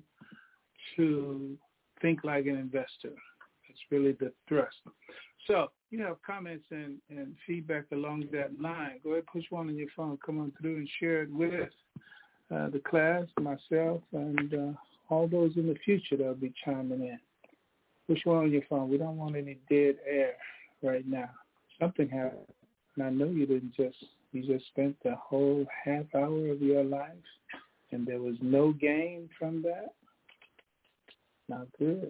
to think like an investor. That's really the thrust. So you have comments and, and feedback along that line. Go ahead, push one on your phone, come on through and share it with uh, the class, myself, and uh, all those in the future that will be chiming in. Push one on your phone. We don't want any dead air right now. Something happened. And I know you didn't just, you just spent the whole half hour of your life and there was no gain from that. Not good.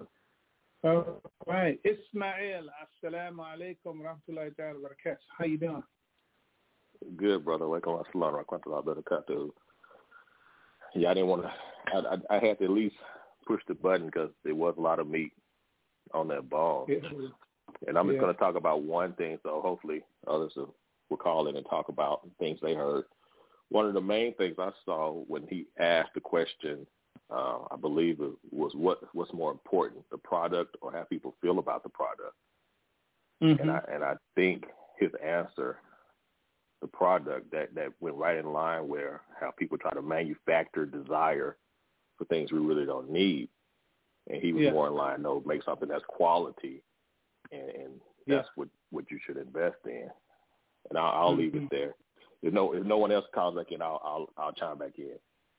All right. Ismail, assalamu alaikum wa rahmatullahi wa barakatuh. How you doing? Good, brother. Walaikum assalam wa rahmatullahi wa barakatuh. Yeah, I didn't want to, I, I, I had to at least push the button because there was a lot of meat on that ball. Yeah. And I'm just yeah. going to talk about one thing, so hopefully others will, will call in and talk about things they heard. One of the main things I saw when he asked the question, uh, I believe it was what what's more important, the product or how people feel about the product. Mm-hmm. And I and I think his answer, the product, that, that went right in line where how people try to manufacture desire for things we really don't need. And he was yeah. more in line, no, make something that's quality, and, and that's yeah. what, what you should invest in. And I'll, I'll mm-hmm. leave it there. If no if no one else calls back in, I'll I'll, I'll chime back in.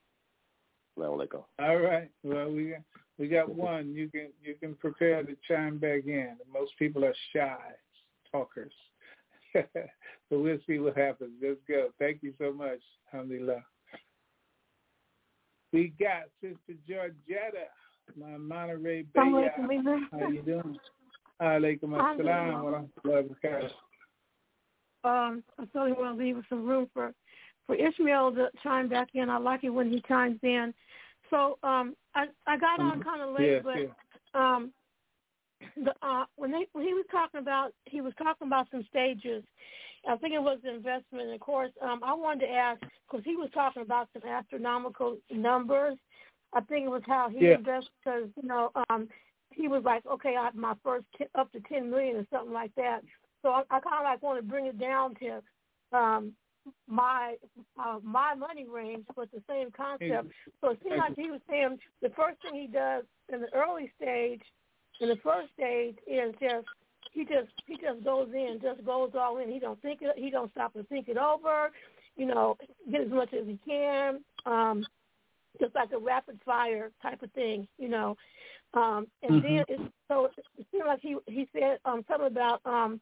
All right. Well, we got, we got one. You can you can prepare to chime back in. Most people are shy talkers. So we'll see what happens. Let's go. Thank you so much. Alhamdulillah. We got Sister Georgetta, my Monterey Bay. How you doing? Alaikum assalam wa rahmatullahi wa barakatuh. Um, I certainly want to leave some room for, for Ishmael to chime back in. I like it when he chimes in. So um, I I got on kind of late, yeah, but yeah. um, the, uh, when they when he was talking about he was talking about some stages. I think it was the investment. And of course, um, I wanted to ask because he was talking about some astronomical numbers. I think it was how he yeah. invested because you know um, he was like, okay, I have my first t- up to ten million or something like that. So I, I kind of like want to bring it down to um, my uh, my money range, but the same concept. So it seemed like he was saying the first thing he does in the early stage, in the first stage, is just he just he just goes in, just goes all in. He don't think it, he don't stop to think it over. You know, get as much as he can. Um, just like a rapid fire type of thing, you know. Um, and mm-hmm. then it, so it seemed like he he said um, something about. Um,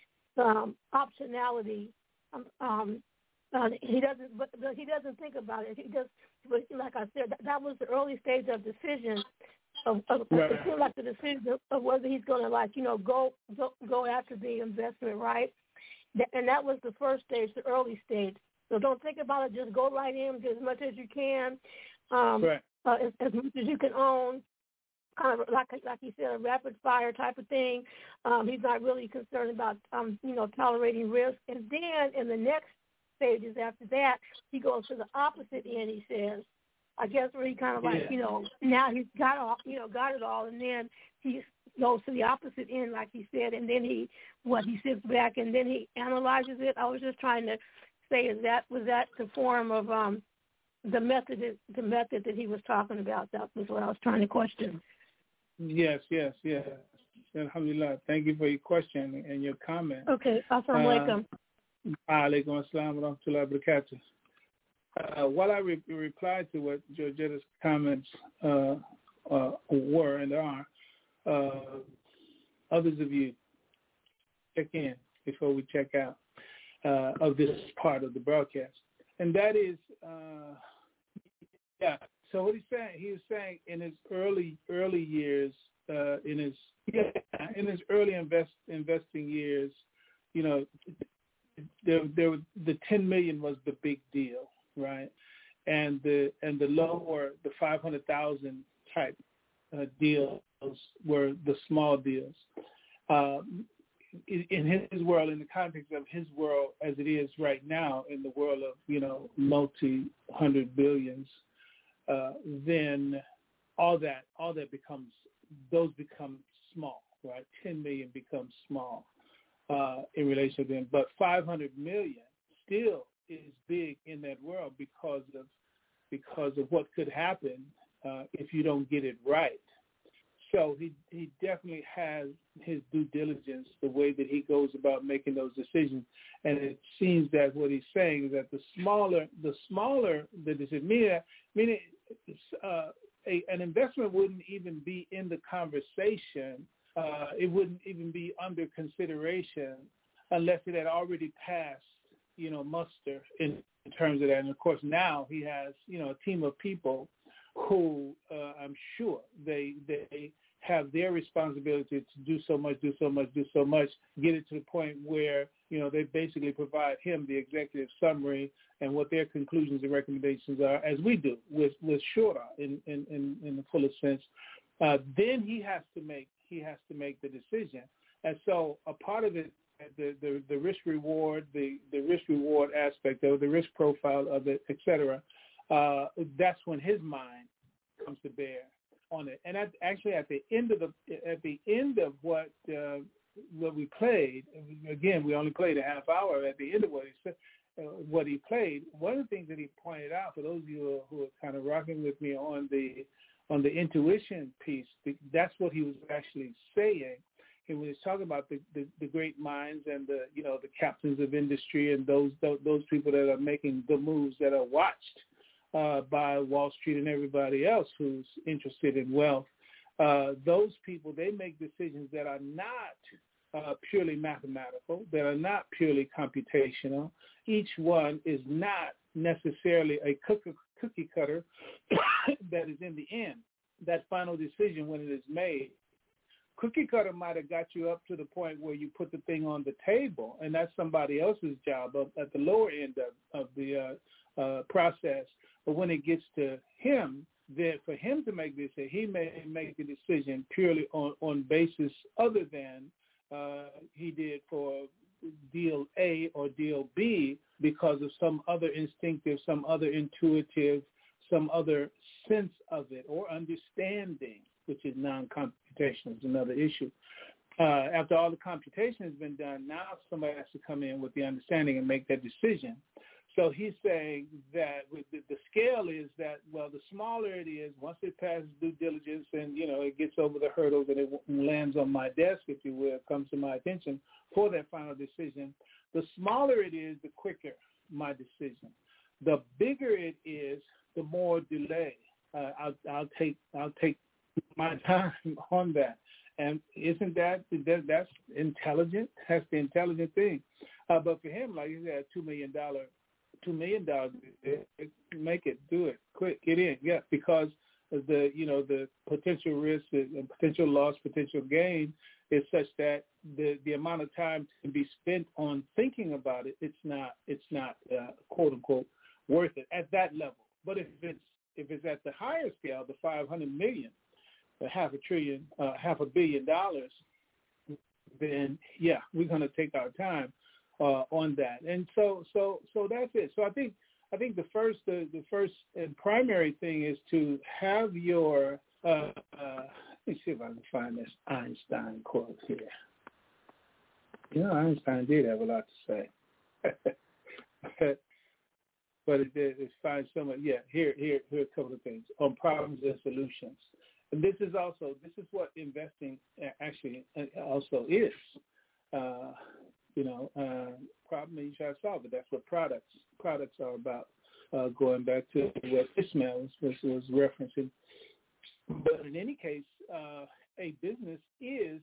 Um, optionality. Um, um, uh, he doesn't, but, but he doesn't think about it. He just, like I said, that, that was the early stage of decision. Of, of, right. It seemed like the decision of, of whether he's going to, like, you know, go, go go after the investment, right? That, and that was the first stage, the early stage. So don't think about it. Just go right in, get as much as you can, um, right. uh, as, as much as you can own. Kind of like like you said, a rapid fire type of thing. Um, he's not really concerned about um, you know tolerating risk. And then in the next stages after that, he goes to the opposite end. He says, I guess where he kind of like yeah. you know now he's got all you know got it all, and then he goes to the opposite end, like he said, and then he what he sits back and then he analyzes it. I was just trying to say, is that was that the form of um, the method the method that he was talking about? That was what I was trying to question. Yes, yes, yes. Alhamdulillah. Thank you for your question and your comment. Okay. Assalamu alaikum. Alaikum assalam wa rahmatullahi wa barakatuh. Uh, while I re- replied to what Georgetta's comments uh, uh, were and are, uh, others of you check in before we check out uh, of this part of the broadcast. And that is, uh, yeah, so what he's saying, he was saying in his early early years, uh, in his yeah, in his early invest investing years, you know, there there the ten million was the big deal, right? And the and the lower the five hundred thousand type uh, deals were the small deals. Um, in, in his world, in the context of his world as it is right now, in the world of you know multi hundred billions. Uh, then all that all that becomes those become small, right? Ten million becomes small uh, in relation to them, but five hundred million still is big in that world because of because of what could happen uh, if you don't get it right. So he he definitely has his due diligence, the way that he goes about making those decisions, and it seems that what he's saying is that the smaller the smaller the decision, meaning meaning uh, a, an investment wouldn't even be in the conversation. Uh, it wouldn't even be under consideration unless it had already passed, you know, muster in, in terms of that. And of course, now he has, you know, a team of people who uh, I'm sure they they have their responsibility to do so much, do so much, do so much, get it to the point where, you know, they basically provide him the executive summary and what their conclusions and recommendations are, as we do with, with Shura in, in, in, in the fullest sense. Uh, then he has to make he has to make the decision. And so a part of it, the, the, the risk reward, the, the risk reward aspect of it, the risk profile of it, et cetera, uh, that's when his mind comes to bear on it. And at, actually, at the end of the at the end of what uh, what we played, again, we only played a half hour. At the end of what he said, uh, what he played, one of the things that he pointed out for those of you who are kind of rocking with me on the on the intuition piece, that's what he was actually saying. He was talking about the, the, the great minds and the you know the captains of industry and those those, those people that are making the moves that are watched Uh, by Wall Street and everybody else who's interested in wealth. Uh, those people, they make decisions that are not uh, purely mathematical, that are not purely computational. Each one is not necessarily a cookie, cookie cutter that is in the end, that final decision when it is made. Cookie cutter might have got you up to the point where you put the thing on the table, and that's somebody else's job up at the lower end of, of the uh, uh, process. But when it gets to him, then for him to make this, he may make a decision purely on, on basis other than uh, he did for deal A or deal B because of some other instinctive, some other intuitive, some other sense of it or understanding, which is non-computational, is another issue. Uh, after all the computation has been done, now somebody has to come in with the understanding and make that decision. So he's saying that with the, the scale is that, well, the smaller it is, once it passes due diligence and, you know, it gets over the hurdles and it lands on my desk, if you will, comes to my attention for that final decision, the smaller it is, the quicker my decision. The bigger it is, the more delay. Uh, I'll, I'll take I'll take my time on that. And isn't that, that that's intelligent? That's the intelligent thing. Uh, but for him, like you said, two million dollars, two million dollars, make it, do it, quick, get in, yeah, because the you know the potential risk and potential loss, potential gain is such that the the amount of time to be spent on thinking about it, it's not it's not uh, quote unquote worth it at that level. But if it's if it's at the higher scale, the five hundred million, uh, half a trillion, uh, half a billion dollars, then yeah, we're going to take our time uh, on that. And so so so that's it. So I think I think the first the, the first and primary thing is to have your uh, uh, let me see if I can find this Einstein quote here. You know, Einstein did have a lot to say. But it did it finds so much. Yeah, here, here, here are a couple of things on problems and solutions. And this is also this is what investing actually also is. Uh, you know, uh, problem and you try to solve it. That's what products products are about. Uh, going back to what Ishmael was, was referencing. But in any case, uh, a business is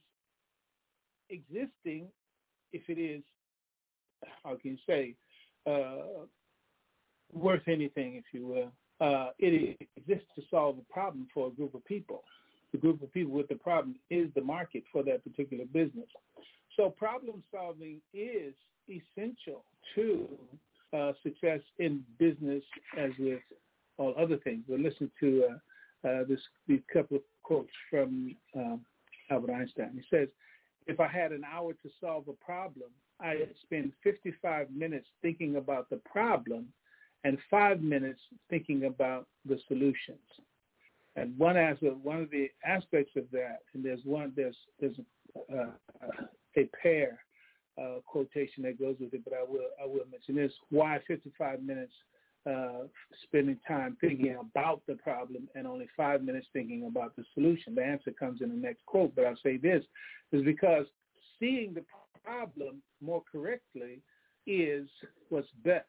existing if it is, how can you say, uh, worth anything, if you will. Uh, it exists to solve a problem for a group of people. The group of people with the problem is the market for that particular business. So problem solving is essential to uh, success in business as with all other things. We'll listen to uh, uh, this, these couple of quotes from um, Albert Einstein. He says, if I had an hour to solve a problem, I'd spend fifty-five minutes thinking about the problem and five minutes thinking about the solutions. And one aspect, one of the aspects of that, and there's one, there's there's uh, a pair uh, quotation that goes with it, but I will I will mention this: why fifty-five minutes uh, spending time thinking about the problem and only five minutes thinking about the solution? The answer comes in the next quote, but I'll say this is because seeing the problem more correctly is what's best.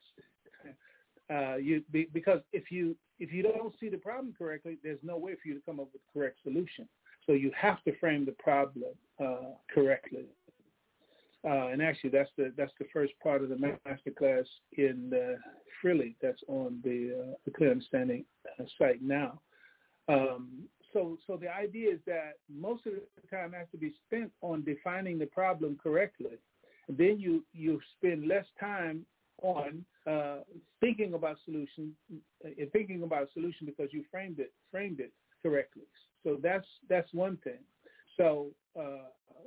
Uh, you be, because if you if you don't see the problem correctly, there's no way for you to come up with the correct solution. So you have to frame the problem uh, correctly. Uh, and actually, that's the that's the first part of the masterclass in uh, Freely. That's on the, uh, the Clear Understanding uh, site now. Um, so so the idea is that most of the time has to be spent on defining the problem correctly. And then you you spend less time on uh, thinking about solution, uh, thinking about a solution because you framed it framed it correctly. So that's that's one thing. So uh,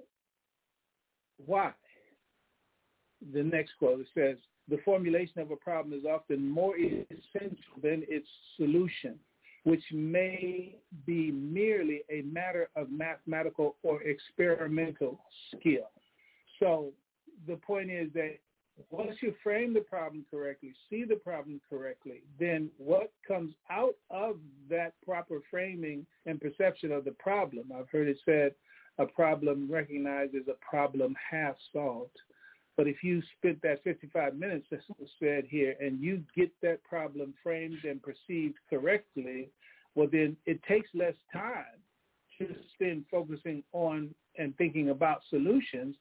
why? The next quote, it says, the formulation of a problem is often more essential than its solution, which may be merely a matter of mathematical or experimental skill. So the point is that once you frame the problem correctly, see the problem correctly, then what comes out of that proper framing and perception of the problem, I've heard it said, a problem recognized is a problem half solved. But if you spent that fifty-five minutes, as was said here, and you get that problem framed and perceived correctly, well, then it takes less time to spend focusing on and thinking about solutions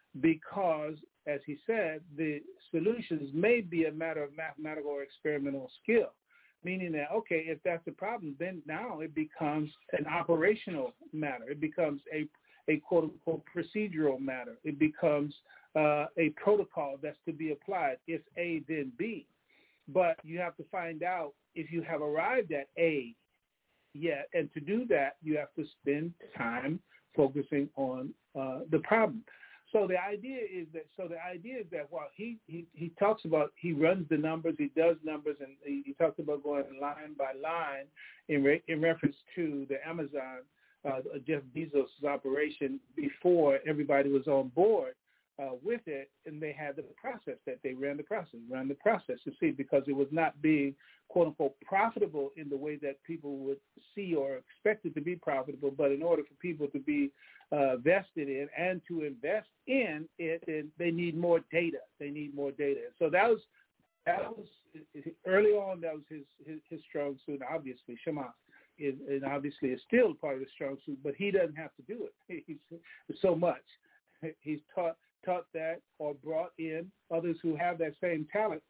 because, as he said, the solutions may be a matter of mathematical or experimental skill, meaning that, okay, if that's a problem, then now it becomes an operational matter. It becomes a, a quote-unquote procedural matter. It becomes uh, a protocol that's to be applied. If A, then B. But you have to find out if you have arrived at A yet, and to do that, you have to spend time focusing on uh, the problem. So the idea is that so the idea is that while he, he, he talks about he runs the numbers, he does numbers, and he, he talks about going line by line in re, in reference to the Amazon uh, Jeff Bezos' operation before everybody was on board uh, with it, and they had the process that they ran the process, ran the process to see because it was not being quote unquote profitable in the way that people would see or expect it to be profitable, but in order for people to be Uh, vested in and to invest in it, and they need more data. They need more data. So that was that was early on. That was his his, his strong suit. Obviously, Shema is, and obviously is still part of the strong suit, but he doesn't have to do it. He's so much. He's taught taught that or brought in others who have that same talent.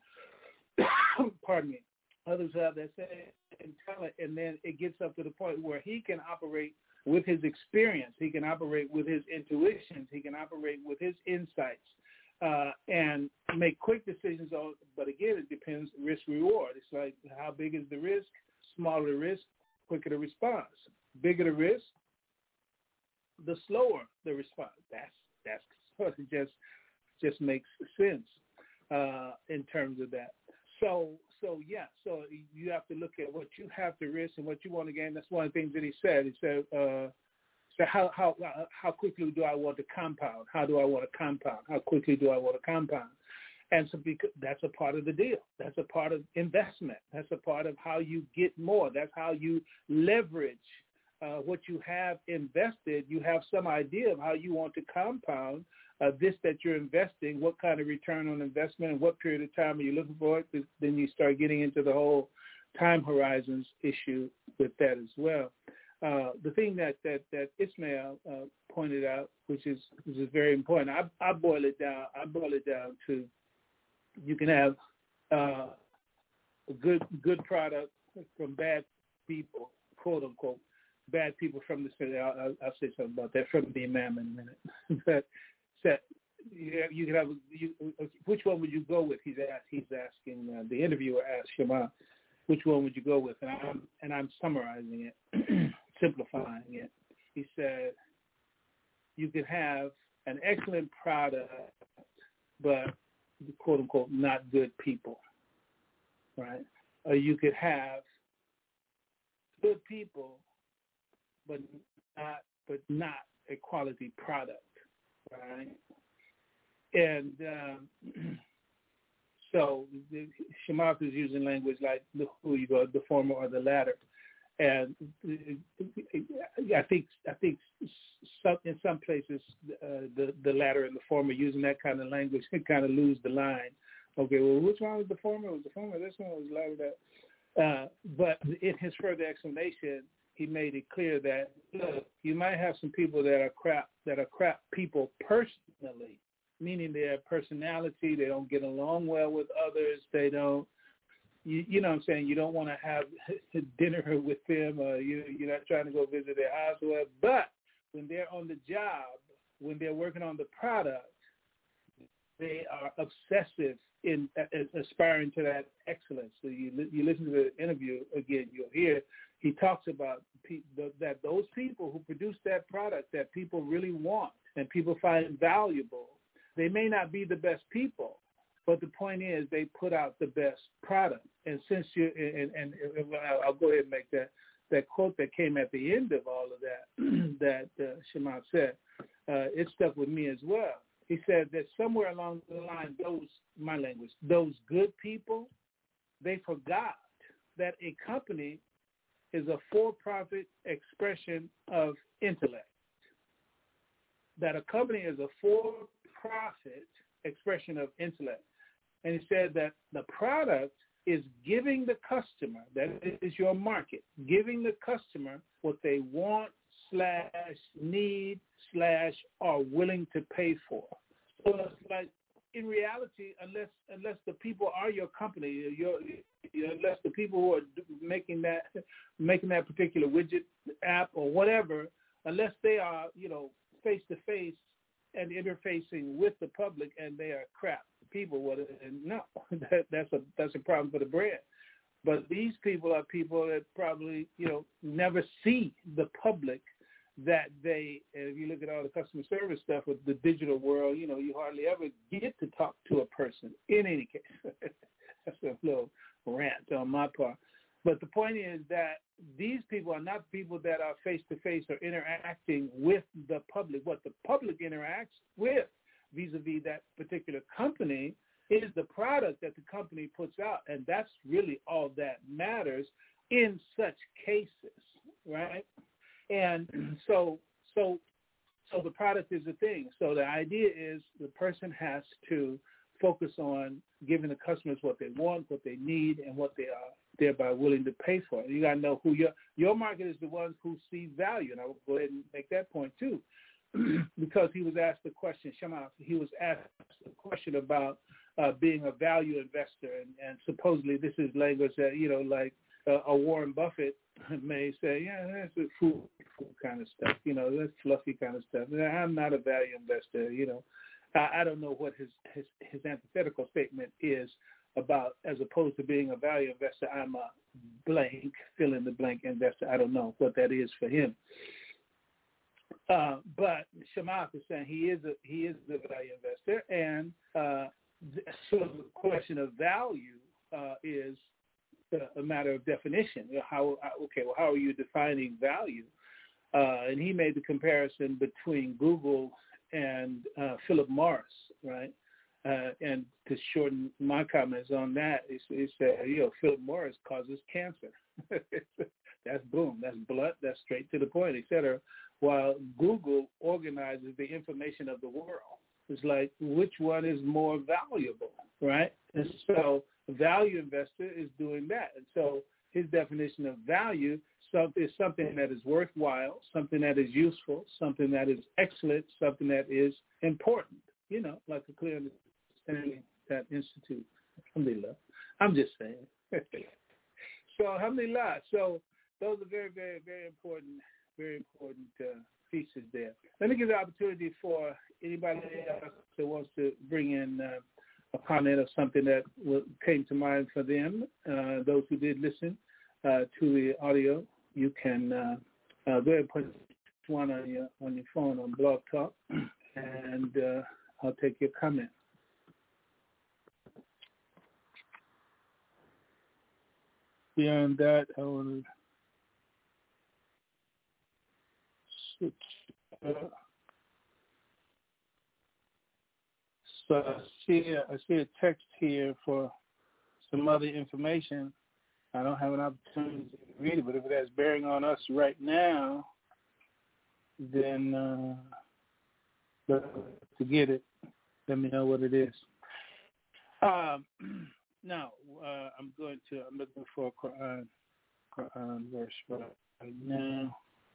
Pardon me. Others who have that same talent, and then it gets up to the point where he can operate with his experience, he can operate with his intuitions, he can operate with his insights, uh, and make quick decisions on, but again, it depends risk-reward. It's like how big is the risk? Smaller the risk, quicker the response. Bigger the risk, the slower the response. That's that's sort of just just makes sense uh, in terms of that. So, so yeah, so you have to look at what you have to risk and what you want to gain. That's one of the things that he said. He said, uh, so how how how quickly do I want to compound? How do I want to compound? How quickly do I want to compound? And so because that's a part of the deal. That's a part of investment. That's a part of how you get more. That's how you leverage uh, what you have invested. You have some idea of how you want to compound Uh, this that you're investing, what kind of return on investment and what period of time are you looking for it? Then you start getting into the whole time horizons issue with that as well. Uh, the thing that, that, that Ismail uh, pointed out, which is which is very important, I, I boil it down. I boil it down to you can have uh, a good good product from bad people, quote unquote, bad people from the city. I'll, I'll, I'll say something about that from the Imam in a minute. but That you, you could have you, which one would you go with? He's asked, he's asking uh, the interviewer asked Shema, which one would you go with? And I'm and I'm summarizing it, simplifying it. He said you could have an excellent product, but quote unquote not good people, right? Or you could have good people, but not but not a quality product. Right, and um, so Shemaf is using language like the, who you go, the former or the latter, and I think I think some, in some places uh, the the latter and the former using that kind of language can kind of lose the line. Okay, well, which one was the former? Was the former this one? Was the latter that? Uh, but in his further explanation, he made it clear that look, you might have some people that are crap, that are crap people personally, meaning their personality, they don't get along well with others, they don't, you, you know what I'm saying, you don't want to have dinner with them, or you, you're not trying to go visit their house or whatever, but when they're on the job, when they're working on the product, they are obsessive in uh, aspiring to that excellence. So you you listen to the interview again, you'll hear he talks about pe- that those people who produce that product that people really want and people find valuable, they may not be the best people, but the point is they put out the best product. And since you and, and, and I'll go ahead and make that that quote that came at the end of all of that that uh, Shema said, uh, it stuck with me as well. He said that somewhere along the line, those, my language, those good people, they forgot that a company is a for-profit expression of intellect. That a company is a for-profit expression of intellect. And he said that the product is giving the customer, that is your market, giving the customer what they want slash need slash are willing to pay for. So it's like, in reality, unless unless the people are your company, your, you know, unless the people who are making that making that particular widget, app, or whatever, unless they are, you know, face to face and interfacing with the public, and they are crap people, what? And no, that, that's a that's a problem for the brand. But these people are people that probably, you know, never see the public. That they, if you look at all the customer service stuff with the digital world, you know, you hardly ever get to talk to a person in any case. That's a little rant on my part. But the point is that these people are not people that are face-to-face or interacting with the public. What the public interacts with vis-a-vis that particular company is the product that the company puts out, and that's really all that matters in such cases, right? And so, so, so the product is the thing. So the idea is the person has to focus on giving the customers what they want, what they need, and what they are thereby willing to pay for. You got to know who your your market is. The ones who see value, and I will go ahead and make that point too, because he was asked the question. Shema, he was asked a question about uh, being a value investor, and, and supposedly this is language that, you know, like uh, a Warren Buffett may say, yeah, that's a food, food kind of stuff, you know, that's fluffy kind of stuff. I'm not a value investor, you know. I, I don't know what his, his, his antithetical statement is about, as opposed to being a value investor, I'm a blank, fill in the blank investor. I don't know what that is for him. Uh, but Shamath is saying he is a he is a value investor, and uh, so the question of value uh, is a matter of definition. How okay, well, how are you defining value? Uh, and he made the comparison between Google and uh, Philip Morris, right? Uh, and to shorten my comments on that, he, he said, you know, Philip Morris causes cancer. That's boom. That's blunt. That's straight to the point, et cetera. While Google organizes the information of the world. It's like, which one is more valuable, right? And so a value investor is doing that. And so his definition of value is something that is worthwhile, something that is useful, something that is excellent, something that is important, you know, like a clear understanding that institute. Alhamdulillah. I'm just saying. So, alhamdulillah. So those are very, very, very important, very important uh, pieces there. Let me give the opportunity for anybody else that wants to bring in uh, a comment of something that came to mind for them. Uh, those who did listen uh, to the audio, you can uh, uh, go ahead and put one on your on your phone on Blog Talk, and uh, I'll take your comment. Beyond that, I want to switch. Uh, so I see, a, I see a text here for some other information. I don't have an opportunity to read it, but if it has bearing on us right now, then uh, to get it, let me know what it is. Um, now, uh, I'm going to, I'm looking for a Quran, Quran verse right now.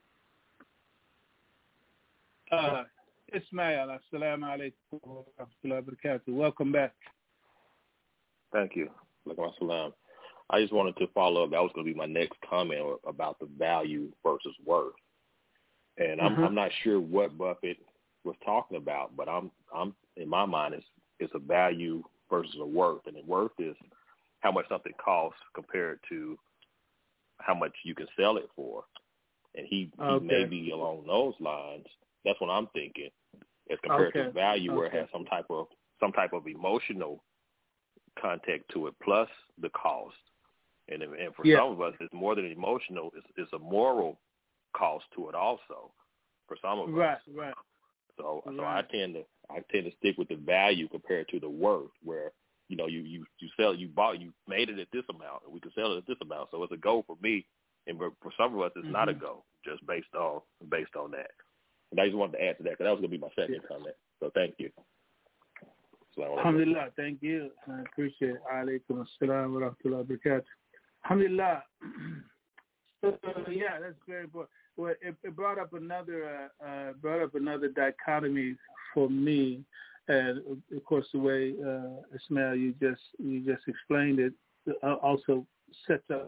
Uh, Ismail, assalamu alaikum wa rahmatullahi wa barakatuh. Welcome back. Thank you. I just wanted to follow up. That was going to be my next comment about the value versus worth. And I'm, mm-hmm. I'm not sure what Buffett was talking about, but I'm, I'm in my mind, it's, it's a value versus a worth. And the worth is how much something costs compared to how much you can sell it for. And he, okay. he may be along those lines. That's what I'm thinking, as compared okay. to value, okay. where it has some type of some type of emotional context to it, plus the cost. And and for yeah. some of us, it's more than emotional; it's, it's a moral cost to it also. For some of right, us, right, right. So right. so I tend to I tend to stick with the value compared to the worth, where you know you you you sell you bought you made it at this amount, and we can sell it at this amount. So it's a goal for me, and for, for some of us, it's mm-hmm. not a goal, just based on based on that. And I just wanted to add to that, because that was going to be my second yeah. comment. So thank you. Alhamdulillah, thank you. I appreciate it. Alaikum assalam wa rahmatullahi wa barakatuh. Alhamdulillah. So, yeah, that's very important. Well, it, it brought up another uh, uh, brought up another dichotomy for me, And of course, the way uh, Ismail you just you just explained it uh, also sets up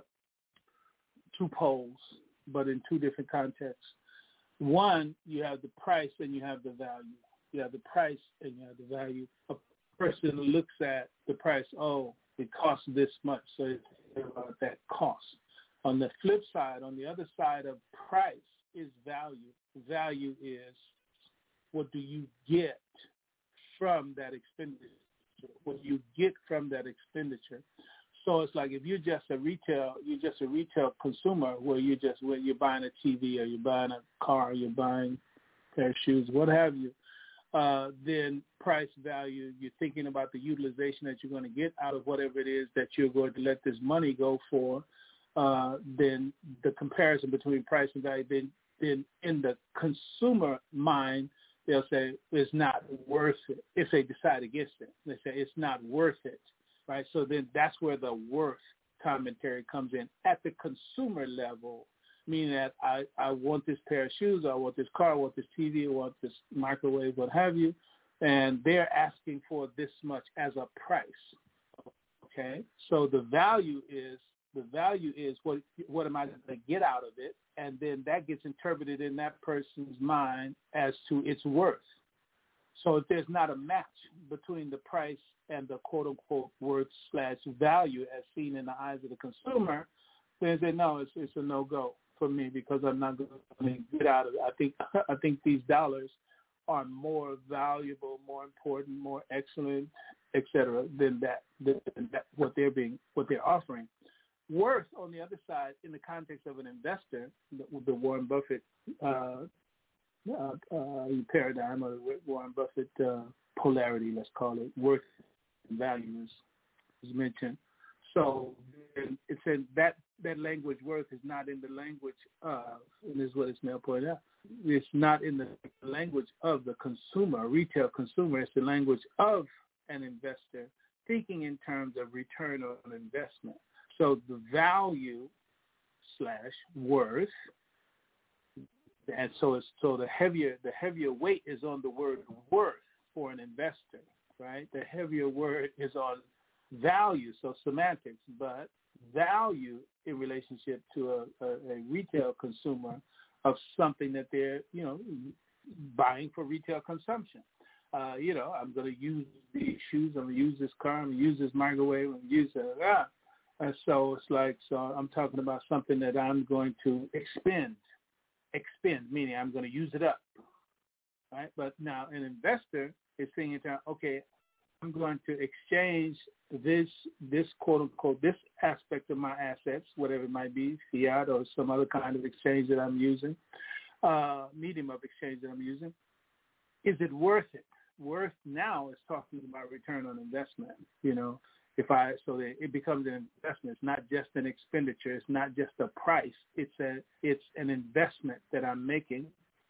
two poles, but in two different contexts. One, you have the price and you have the value. You have the price and you have the value. A person looks at the price. Oh, it costs this much, so it's about that cost. On the flip side, on the other side of price is value. Value is what do you get from that expenditure? What you get from that expenditure. So it's like if you're just a retail, you're just a retail consumer where you just where you're buying a T V or you're buying a car, or you're buying a pair of shoes, what have you. Uh, then price value, you're thinking about the utilization that you're going to get out of whatever it is that you're going to let this money go for. Uh, then the comparison between price and value, then, then in the consumer mind, they'll say it's not worth it. If they decide against it, they say it's not worth it, right? So then that's where the worth commentary comes in at the consumer level, meaning that I, I want this pair of shoes, I want this car, I want this T V, I want this microwave, what have you, and they're asking for this much as a price, okay? So the value is the value is what what am I going to get out of it, and then that gets interpreted in that person's mind as to its worth. So if there's not a match between the price and the quote-unquote worth slash value as seen in the eyes of the consumer, then they say, no, it's, it's a no-go for me because I'm not going to get out of it. I think I think these dollars are more valuable, more important, more excellent, et cetera, than that, than that what they're being what they're offering. Worth, on the other side, in the context of an investor, the, the Warren Buffett uh, uh, uh, paradigm or the Warren Buffett uh, polarity, let's call it, worth and value is, is mentioned. So it's in that that language worth is not in the language of, and this is what Ismail pointed out, it's not in the language of the consumer, retail consumer. It's the language of an investor thinking in terms of return on investment. So the value slash worth, and so it's so the heavier the heavier weight is on the word worth for an investor, right? The heavier word is on value, so semantics, but value in relationship to a, a, a retail consumer of something that they're, you know, buying for retail consumption. Uh, you know, I'm going to use these shoes, I'm going to use this car, I'm going to use this microwave, I'm going to use that. Ah. And so it's like, so I'm talking about something that I'm going to expend, expend, meaning I'm going to use it up, right? But now an investor is thinking, okay, I'm going to exchange this, this quote unquote, this aspect of my assets, whatever it might be, fiat or some other kind of exchange that I'm using, uh, medium of exchange that I'm using. Is it worth it? Worth now is talking about return on investment, you know. If I so that it becomes an investment, it's not just an expenditure, it's not just a price, it's a it's an investment that I'm making.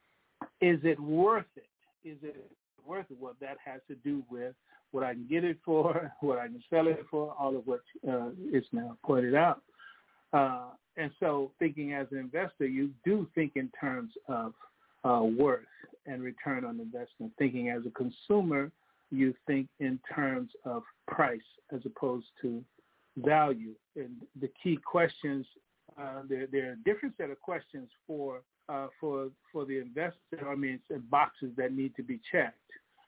Is it worth it? Is it worth it? Well, that has to do with what I can get it for, what I can sell it for, all of what uh, Ismail pointed out. Uh, and so, thinking as an investor, you do think in terms of uh, worth and return on investment. Thinking as a consumer, you think in terms of price as opposed to value. And the key questions, uh, there, there are a different set of questions for uh, for for the investor. I mean, it's boxes that need to be checked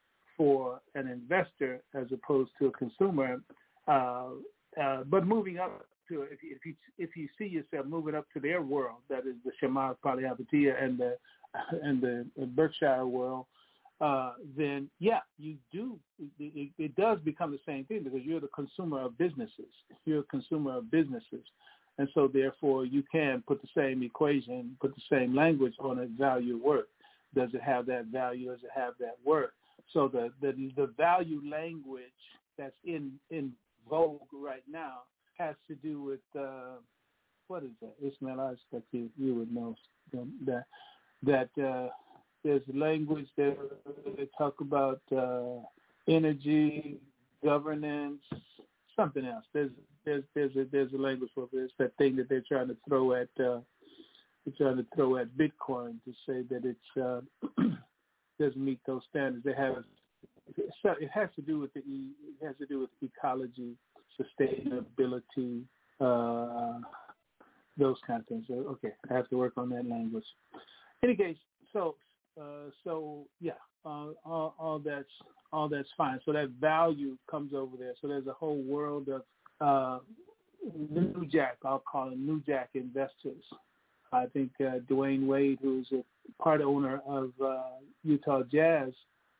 for an investor as opposed to a consumer. Uh, uh, but moving up to, if you, if you if you see yourself moving up to their world, that is the Shema Polyhapatia and the and the Berkshire world, Uh, then, yeah, you do. It, it does become the same thing because you're the consumer of businesses. You're a consumer of businesses. And so, therefore, you can put the same equation, put the same language on a value worth. Does it have that value? Does it have that worth? So the, the, the value language that's in, in vogue right now has to do with, uh, what is that? Ismail, I expect you, you would know that, that uh, there's language that they talk about uh, energy, governance, something else. There's there's there's a there's a language for this. That thing that they're trying to throw at uh, they're trying to throw at Bitcoin to say that it's uh, doesn't meet those standards. They have so it has to do with the e, it has to do with ecology, sustainability, uh, those kind of things. So, okay, I have to work on that language. In any case, so uh, so yeah, uh, all, all that's all that's fine. So that value comes over there. So there's a whole world of uh, New Jack, I'll call them New Jack investors. I think uh, Dwayne Wade, who's a part owner of uh, Utah Jazz,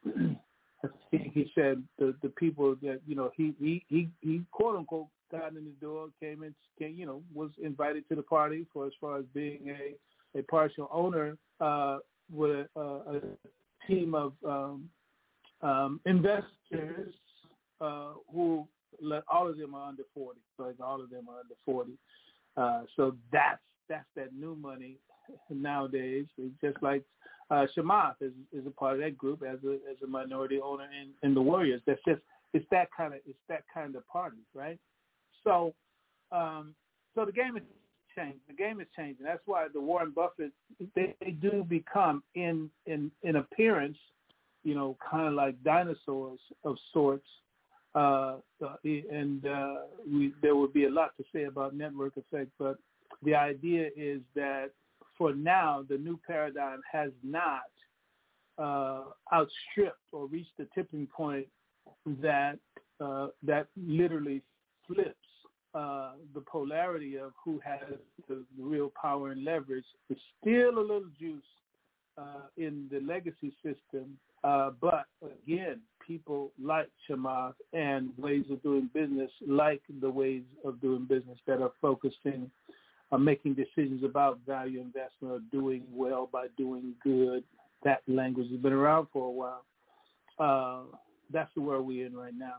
I think he said the the people that, you know, he he he, he quote unquote got in the door, came in, came, you know, was invited to the party for as far as being a, a partial owner uh, with a, a, a team of um, um, investors uh, who all of them are under forty. Like all of them are under forty. Uh, so that's that's that new money nowadays. It's just like uh, Shamath is, is a part of that group as a as a minority owner in, in the Warriors. That's just it's that kind of it's that kind of party, right? So, um, so the game is changing. The game is changing. That's why the Warren Buffett they, they do become in in in appearance, you know, kind of like dinosaurs of sorts. Uh, and uh, we, there would be a lot to say about network effect, but the idea is that for now, the new paradigm has not uh, outstripped or reached the tipping point that uh, that literally flips uh, the polarity of who has the real power and leverage. There's still a little juice uh, in the legacy system, uh, but again, people like Chamath and ways of doing business like the ways of doing business that are focusing on making decisions about value investment or doing well by doing good. That language has been around for a while. Uh, that's the world we're in right now.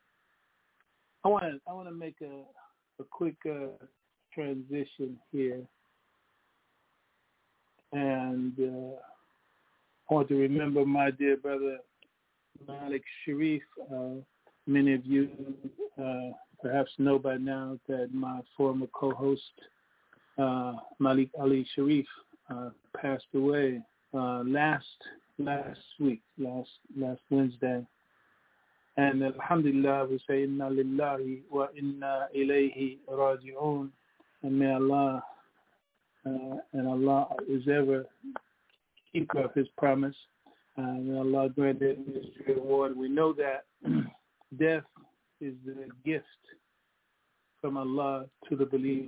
I want to I want to make a, a quick uh, transition here, and uh, I want to remember my dear brother Malik Sharif. Uh, many of you uh, perhaps know by now that my former co-host uh, Malik Ali Sharif uh, passed away uh, last last week, last last Wednesday. And alhamdulillah, we say inna lillahi wa inna ilayhi raji'un. And may Allah uh, and Allah is ever keeper of His promise. Uh, may Allah grant him His reward. We know that death is the gift from Allah to the believers,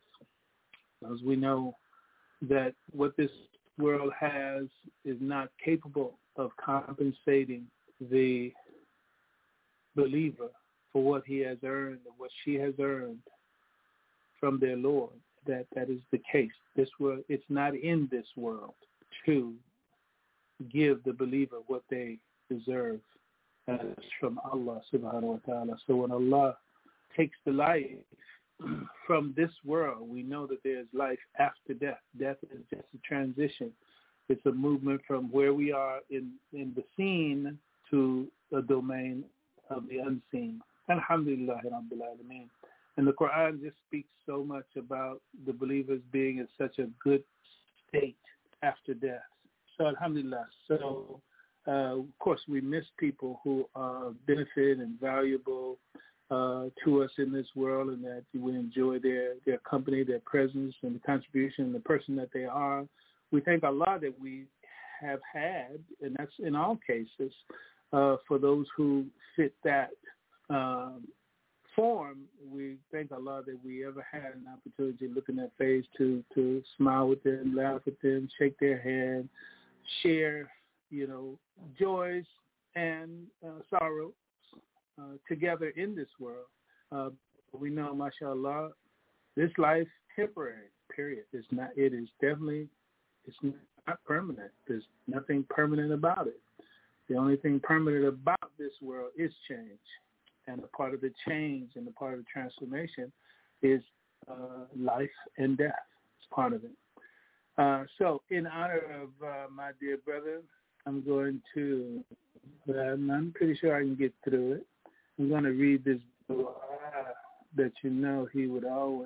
as we know that what this world has is not capable of compensating the believer for what he has earned or what she has earned from their Lord. That that is the case. This world, it's not in this world to give the believer what they deserve as from Allah subhanahu wa ta'ala. So when Allah takes the life from this world, we know that there is life after death. Death is just a transition. It's a movement from where we are in, in the seen to a domain of the unseen. Alhamdulillah Rabbil Alameen. And the Quran just speaks so much about the believers being in such a good state after death. So alhamdulillah. So uh, of course we miss people who are benefit and valuable uh, to us in this world, and that we enjoy their, their company, their presence, and the contribution, and the person that they are. We thank Allah that we have had, and that's in all cases, uh, for those who fit that um, form. We thank Allah that we ever had an opportunity to look in their face, to, to smile with them, laugh with them, shake their hand, share, you know, joys and uh, sorrows uh, together in this world. Uh, we know, mashallah, this life temporary, period. It's not, it is definitely, it's not permanent. There's nothing permanent about it. The only thing permanent about this world is change. And a part of the change and a part of the transformation is uh, life and death. It's part of it. Uh, so in honor of uh, my dear brother, I'm going to, uh, I'm pretty sure I can get through it. I'm going to read this dua that you know he would always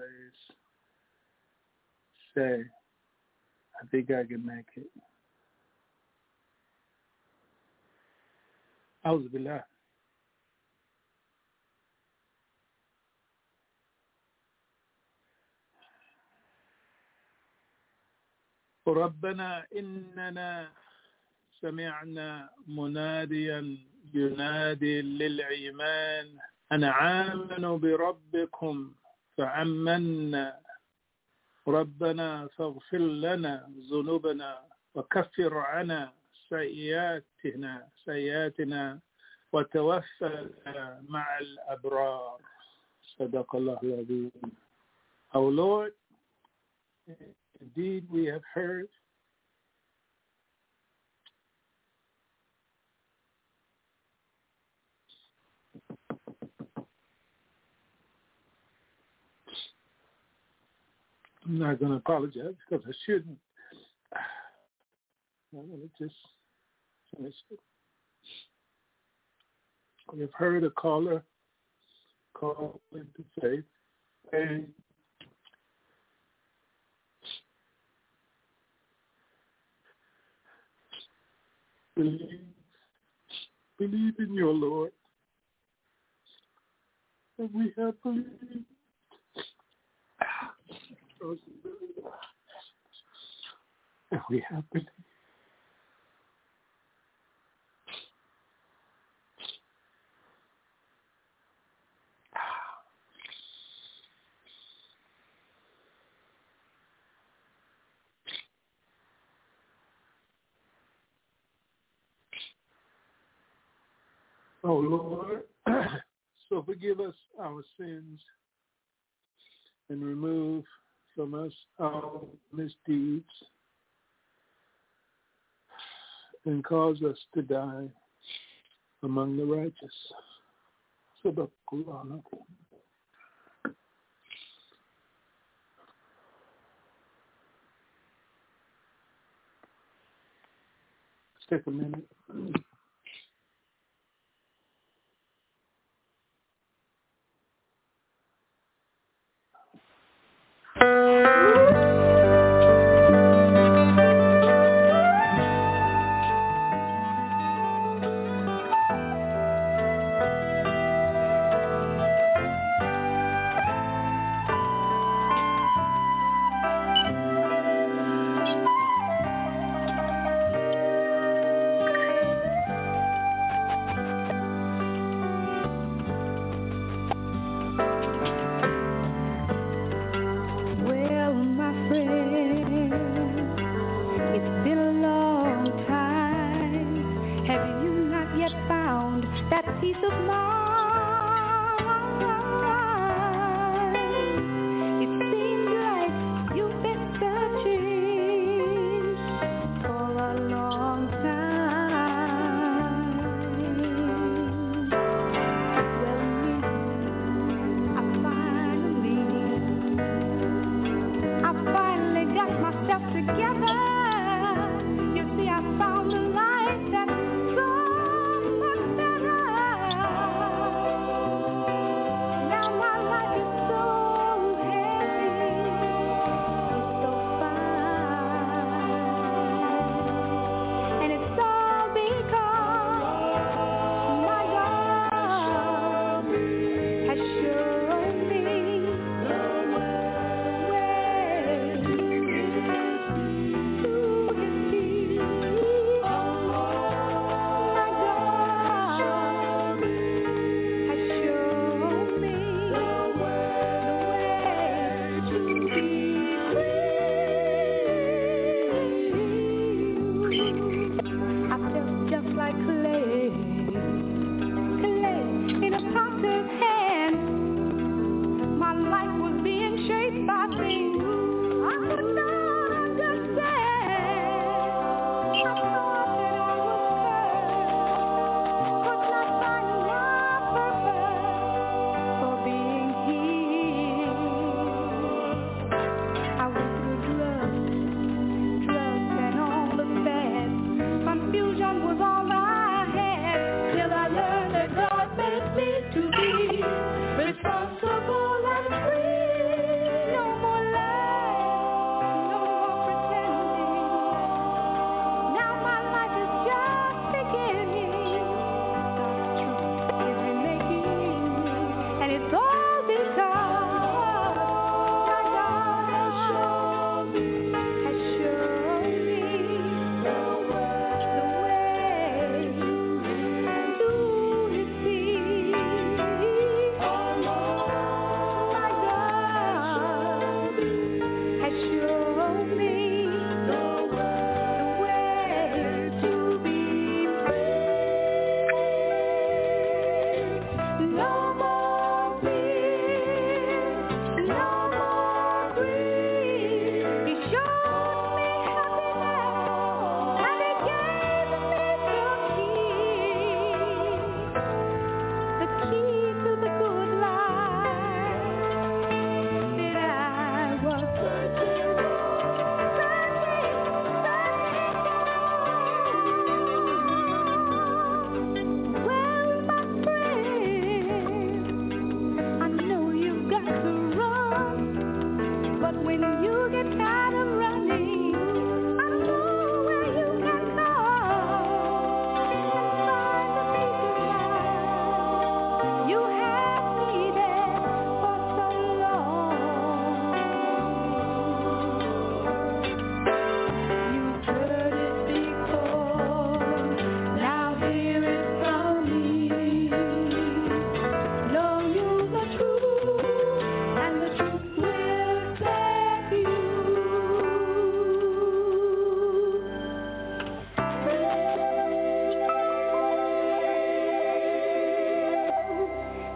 say. I think I can make it. أعوذ بالله. ربنا إننا سمعنا مناديا ينادي للإيمان أن آمنوا بربكم فآمنا ربنا فاغفر لنا ذنوبنا وكفر عنا سيئاتنا سيئاتنا وتوفنا مع الأبرار. صدق الله العظيم. Our Lord, indeed we have heard I'm not going to apologize because I shouldn't. I'm going to just finish it. We've heard a caller call into faith and believe, believe in your Lord. And we have believed. And we have believed. Oh Lord, so forgive us our sins and remove from us our misdeeds and cause us to die among the righteous. Sadaqallah. Let's take a minute.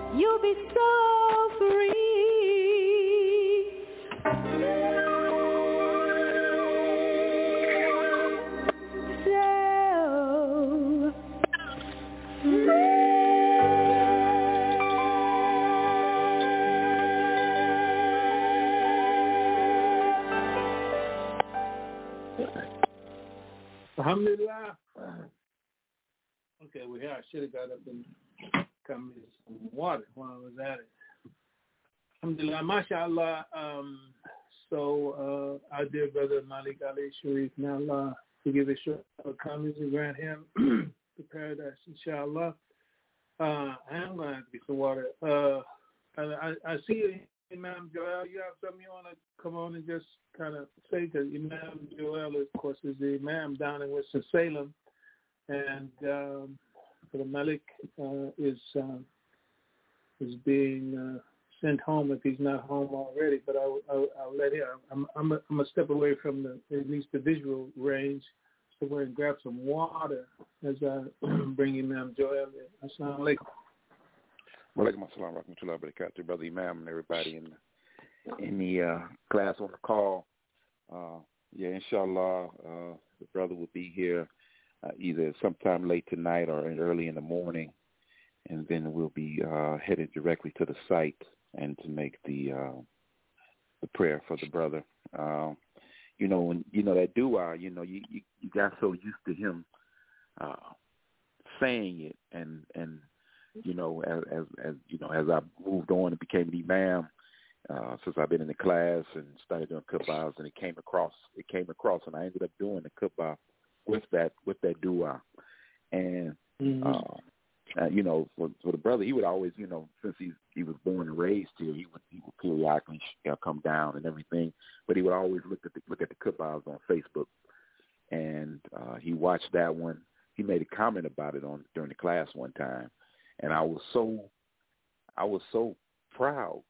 you'll be so free. So free. Alhamdulillah. Okay, well, yeah, I should have got up and come get some water while I was at it. Alhamdulillah, mashallah. Um, so, uh, our dear brother Malik Ali Sharif, may Allah forgive his shortcomings and grant him the paradise, inshallah. Uh, I am going to have to get some water. Uh, I, I, I see you, Imam Joel. You have something you want to come on and just kind of say? Because Imam Joel, of course, is the Imam down in Winston-Salem. And um, the Malik uh, is uh, is being uh, sent home if he's not home already. But I'll, I'll, I'll let him. I'm I'm a, I'm a step away from the at least the visual range, so we're going to grab some water as I bring Imam Joel in. Assalamu alaikum. Wa alaikum assalam wa rahmatullahi wa barakatuh, Brother Imam and everybody in the, in the uh, class on the call. Uh, yeah, inshallah, uh, the brother will be here uh, either sometime late tonight or early in the morning, and then we'll be uh, headed directly to the site and to make the uh, the prayer for the brother. Uh, you know, when you know that dua, you know, you, you, you got so used to him uh, saying it, and and you know, as, as as you know, as I moved on and became an imam, uh, since I've been in the class and started doing kubbahs, and it came across, it came across, and I ended up doing the kubbah with that with that dua, and mm-hmm. uh, uh, you know, for, for the brother, he would always, you know, since he he was born and raised here, he would he would periodically you know, come down and everything, but he would always look at the look at the kubbahs on Facebook, and uh, he watched that one. He made a comment about it on during the class one time. And I was so, I was so proud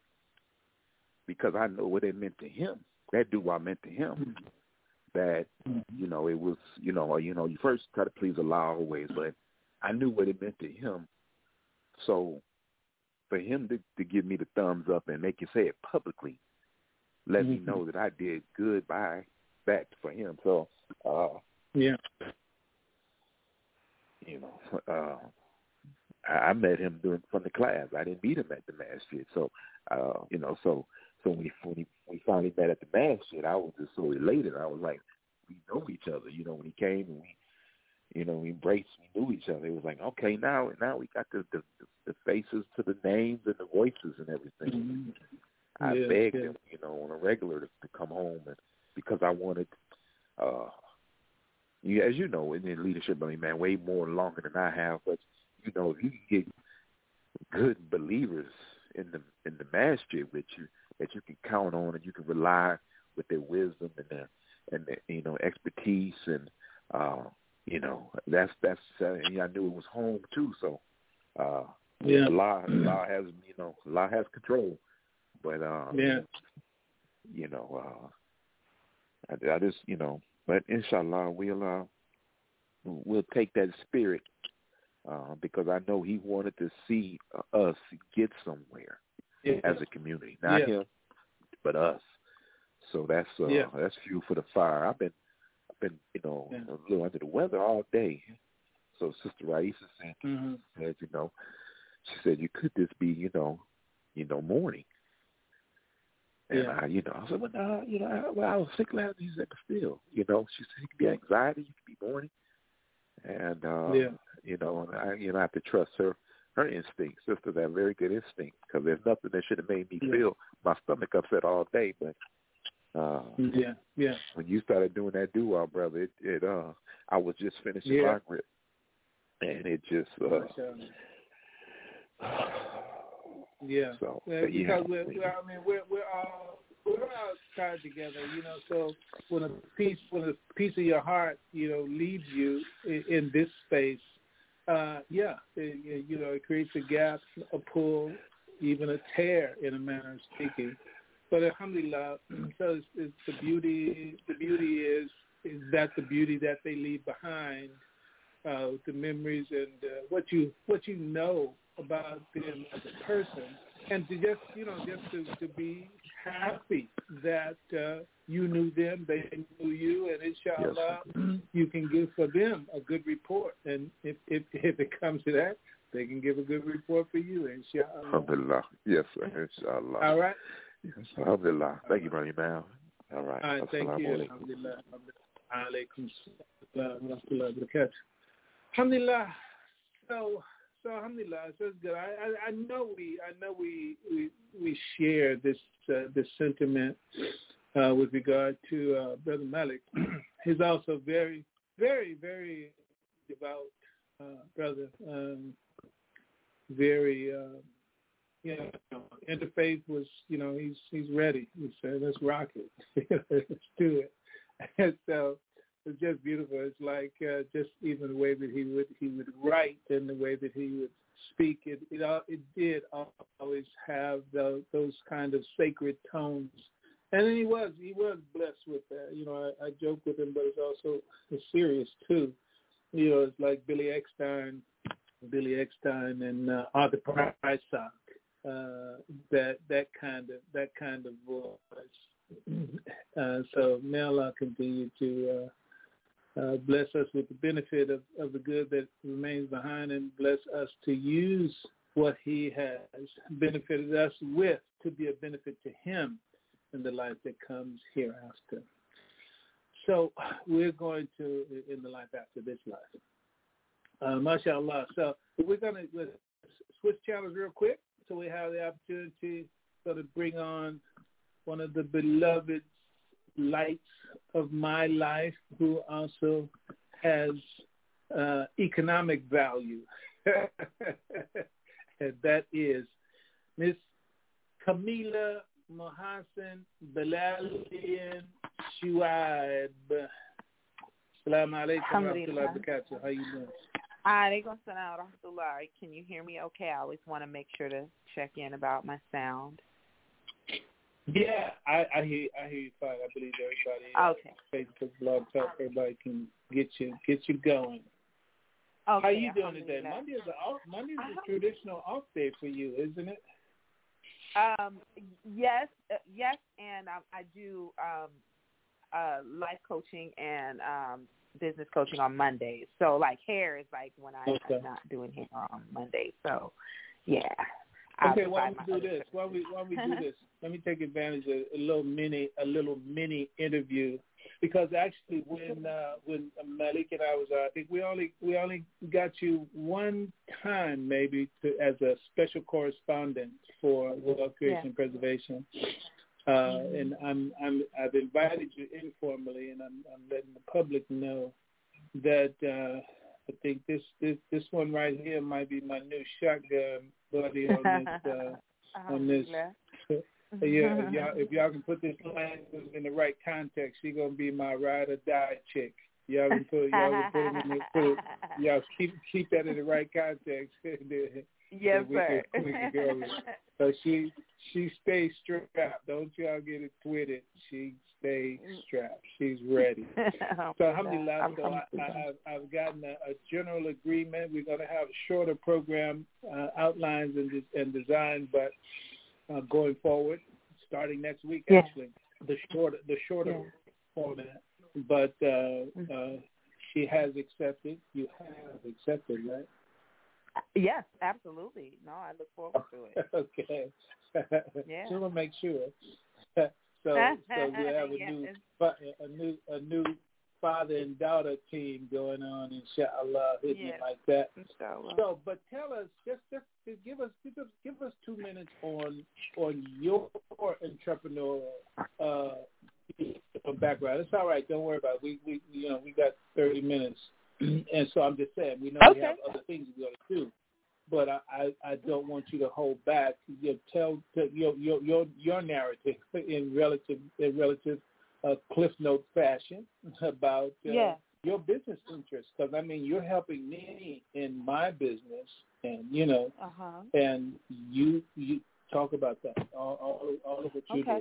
because I know what it meant to him. That dua meant to him. That you know, it was you know, you know, you first try to please Allah always, but I knew what it meant to him. So for him to, to give me the thumbs up and make you say it publicly, let mm-hmm. me know that I did good by that for him. So uh, yeah, you know. Uh, I met him during from the class. I didn't meet him at the masjid. So, uh, you know, so so when we when we, we finally met at the masjid, I was just so elated. I was like, we know each other. You know, when he came and we, you know, we embraced, we knew each other. It was like, okay, now now we got the the, the faces to the names and the voices and everything. Mm-hmm. I yeah, begged yeah. him, you know, on a regular to, to come home, and because I wanted, uh, you, as you know, in the leadership, I mean, man, way more longer than I have, but. You know, if you can get good believers in the in the masjid with you that you can count on and you can rely with their wisdom and their and their, you know, expertise and uh, you know, that's that's uh, and I knew it was home too. So uh, yeah, Allah, Allah has you know Allah has control, but uh, yeah, you know, uh, I, I just you know, but inshallah we'll uh, we'll take that spirit. Uh, because I know he wanted to see uh, us get somewhere yeah. as a community, not yeah. him, but us. So that's uh, yeah. that's fuel for the fire. I've been, I've been, you know, yeah. a little under the weather all day. So Sister Raisa said, mm-hmm. said, you know, she said, you could this be, you know, you know, morning. And yeah. I, you know, I said, well, no, you know, I, well, I was sick last night. She said, but still, you know, she said, it could be anxiety, it could be morning. And, uh, yeah. you know, and I, you know, I have to trust her, her instincts. Sisters have very good instincts because there's nothing that should have made me yeah. feel my stomach upset all day. But uh, yeah, yeah. when you started doing that dua, brother, it, it uh, I was just finishing yeah. my grip, and it just, uh, yeah. So yeah, because yeah. we're, we're, I mean, we're we're all we're all tied together, you know. So when a piece when a piece of your heart, you know, leaves you in, in this space, uh, yeah, it, you know, it creates a gap, a pull, even a tear, in a manner of speaking. But alhamdulillah, so it's, it's the beauty. The beauty is is that the beauty that they leave behind, uh, the memories and uh, what you what you know about them as a person, and to just, you know, just to, to be happy that uh, you knew them, they knew you, and inshallah, yes. you can give for them a good report. And if, if if it comes to that, they can give a good report for you, inshallah. Alhamdulillah. Yes, sir. Inshallah. All right. Yes, alhamdulillah. Thank you, brother Imam. All right. All right, thank you. Alhamdulillah. Alaikum salam wa rahmatullahi wa barakatuh. Alhamdulillah. So, so alhamdulillah, so it's good. I, I, I know we, I know we, we, we share this, uh, this sentiment uh, with regard to uh, Brother Malik. He's also very, very, very devout uh, brother. Um, very, uh, you know, interfaith was, you know, he's he's ready. He said, "Let's rock it. Let's do it." And so it's just beautiful. It's like uh, just even the way that he would he would write and the way that he would speak. It it, it did always have those, those kind of sacred tones. And then he was he was blessed with that. You know, I, I joke with him, but it's also it's serious too. You know, it's like Billy Eckstein, Billy Eckstein, and uh, Arthur Prysock. Uh, that that kind of that kind of voice. Uh, so may Allah continue to uh, uh, bless us with the benefit of, of the good that remains behind, and bless us to use what He has benefited us with to be a benefit to Him in the life that comes hereafter. So we're going to in the life after this life. Uh, MashaAllah. So we're going to switch channels real quick. So we have the opportunity so to bring on one of the beloved lights of my life, who also has uh, economic value. And that is Miss Camila Mohsen Bilalian Shuaib. Assalamu alaikum wa rahmatullahi wa barakatuh. How you doing? Alaikum salam wa rahmatullah. Can you hear me okay? I always want to make sure to check in about my sound. Yeah, I, I hear I hear you fine. I believe everybody uh, okay. Facebook, Blog Talk, everybody can get you get you going. Okay, how you doing today? Monday is a off, Monday is a traditional off day for you, isn't it? Um, yes, uh, yes, and I, I do um, uh, life coaching and um, business coaching on Mondays. So, like, hair is like when I, okay. I'm not doing hair on Mondays. So, yeah. Okay, why don't we do this? Why don't we why don't we do this? Let me take advantage of a little mini a little mini interview, because actually when uh, when Malik and I was uh, I think we only we only got you one time maybe to, as a special correspondent for Wealth Creation and Preservation. Uh, mm-hmm. And I'm I'm I've invited you informally, and I'm I'm letting the public know that uh, I think this, this this one right here might be my new shotgun buddy on this uh, on this. Uh, yeah, if y'all, if y'all can put this language in the right context, she's gonna be my ride or die chick. Y'all can put y'all can put it in the, put it, y'all keep keep that in the right context. Yes, we sir. Can, we can go. So she she stays strapped. Don't y'all get it twisted. She stays strapped. She's ready. So alhamdulillah, so I, I, I've, I've gotten a, a general agreement. We're going to have shorter program uh, outlines and, and design, but uh, going forward, starting next week, yeah. actually, the shorter the shorter yeah. format. But uh, uh, she has accepted. You have accepted, right? Yes, absolutely. No, I look forward to it. Okay. Yeah. Just want to make sure. so, so we have a yes. new, a new, a new father and daughter team going on, inshallah, hitting yes. it like that. Inshallah. So, but tell us, just, just give us, give us, give us two minutes on, on your entrepreneurial uh, background. It's all right. Don't worry about it. We, we, you know, we got thirty minutes. And so I'm just saying, we know okay. we have other things we're going to do, but I, I, I don't want you to hold back. You know, tell, tell your, your your your narrative in relative in relative uh, Cliff Note fashion about uh, yeah. your business interests. Because I mean, you're helping me in my business, and you know, uh-huh. and you you talk about that all all, all of what you okay. do.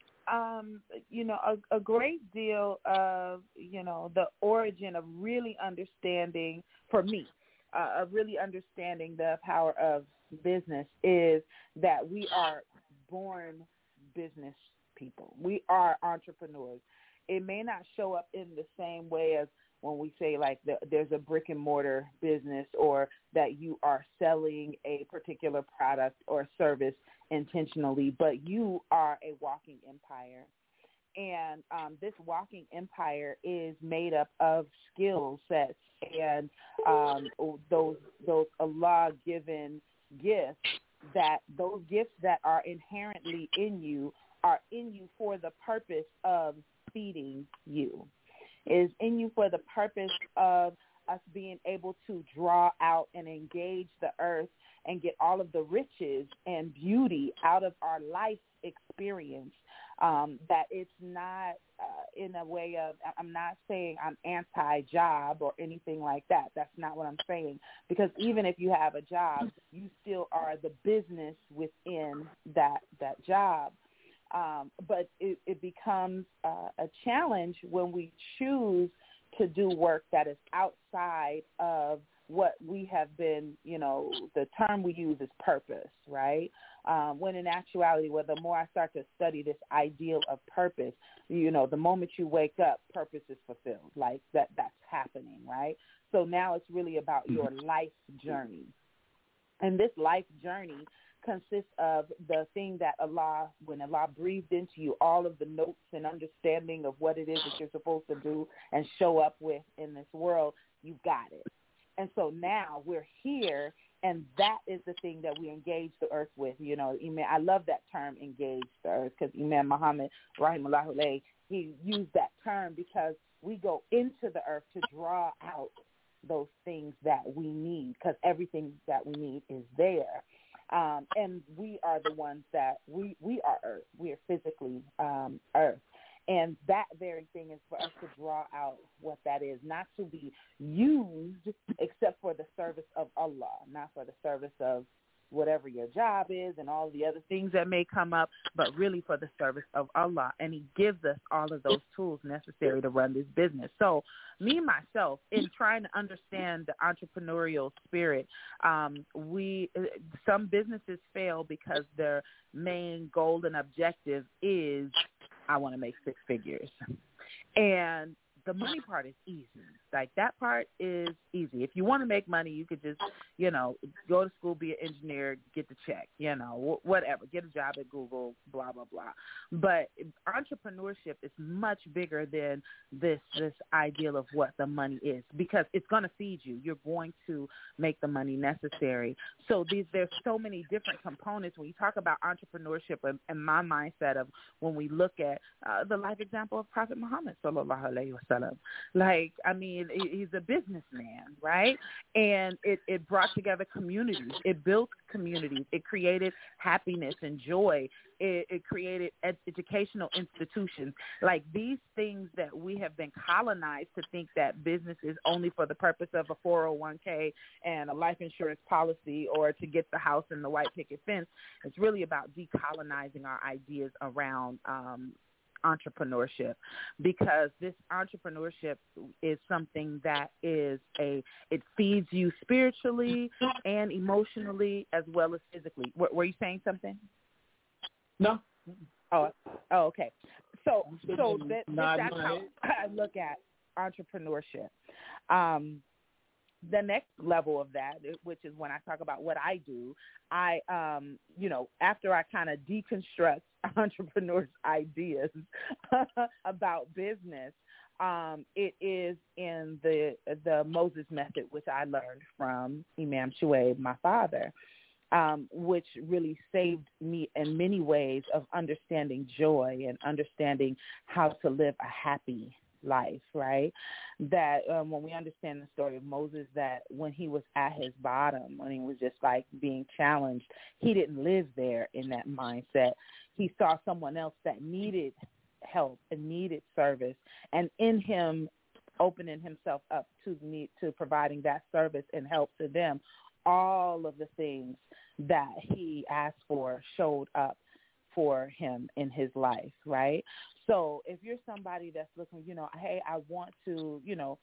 Um, you know, a, a great deal of, you know, the origin of really understanding, for me, uh, of really understanding the power of business is that we are born business people. We are entrepreneurs. It may not show up in the same way as when we say like the, there's a brick and mortar business, or that you are selling a particular product or service intentionally, but you are a walking empire. And um, this walking empire is made up of skill sets and um, those those Allah-given gifts, that those gifts that are inherently in you are in you for the purpose of feeding you. It is in you for the purpose of us being able to draw out and engage the earth and get all of the riches and beauty out of our life experience. Um, that it's not uh, in a way of, I'm not saying I'm anti-job or anything like that. That's not what I'm saying. Because even if you have a job, you still are the business within that that job. Um, but it, it becomes uh, a challenge when we choose to do work that is outside of what we have been, you know, the term we use is purpose, right? Um, when in actuality, well, the more I start to study this ideal of purpose, you know, the moment you wake up, purpose is fulfilled. Like that, that's happening, right? So now it's really about your life journey. And this life journey consists of the thing that Allah, when Allah breathed into you, all of the notes and understanding of what it is that you're supposed to do and show up with in this world, you got it. And so now we're here, and that is the thing that we engage the earth with. You know, I love that term, engage the earth, because Imam Muhammad, rahimahullah alayhi, he used that term because we go into the earth to draw out those things that we need, because everything that we need is there. Um, and we are the ones that, we, we are earth. We are physically um, earth. And that very thing is for us to draw out what that is, not to be used except for the service of Allah, not for the service of whatever your job is and all the other things that may come up, but really for the service of Allah. And he gives us all of those tools necessary to run this business. So me, myself, in trying to understand the entrepreneurial spirit, um, we some businesses fail because their main goal and objective is, I want to make six figures. And the money part is easy. Like, that part is easy. If you want to make money, you could just, you know, go to school, be an engineer, get the check, you know, whatever, get a job at Google, blah, blah, blah. But entrepreneurship is much bigger than this this ideal of what the money is, because it's going to feed you. You're going to make the money necessary. So these there's so many different components. When you talk about entrepreneurship, and, and my mindset of when we look at uh, the life example of Prophet Muhammad, sallallahu alaihi wasallam, like, I mean, he's a businessman, right? And it, it brought together communities. It built communities. It created happiness and joy. It, it created ed- educational institutions. Like, these things that we have been colonized to think that business is only for the purpose of a four oh one k and a life insurance policy, or to get the house and the white picket fence. It's really about decolonizing our ideas around um entrepreneurship, because this entrepreneurship is something that is a it feeds you spiritually and emotionally as well as physically. W- were you saying something? No. Oh, oh, okay. So, so that, that's how I look at entrepreneurship. Um, the next level of that, which is when I talk about what I do, I, um, you know, after I kind of deconstruct entrepreneurs' ideas about business, um, it is in the the Moses method, which I learned from Imam Shuaib, my father, um, which really saved me in many ways of understanding joy and understanding how to live a happy life, right? That um, when we understand the story of Moses, that when he was at his bottom, when he was just like being challenged, he didn't live there in that mindset. He saw someone else that needed help and needed service, and in him opening himself up to need to providing that service and help to them, all of the things that he asked for showed up for him in his life, right? So if you're somebody that's looking, you know, hey, I want to, you know,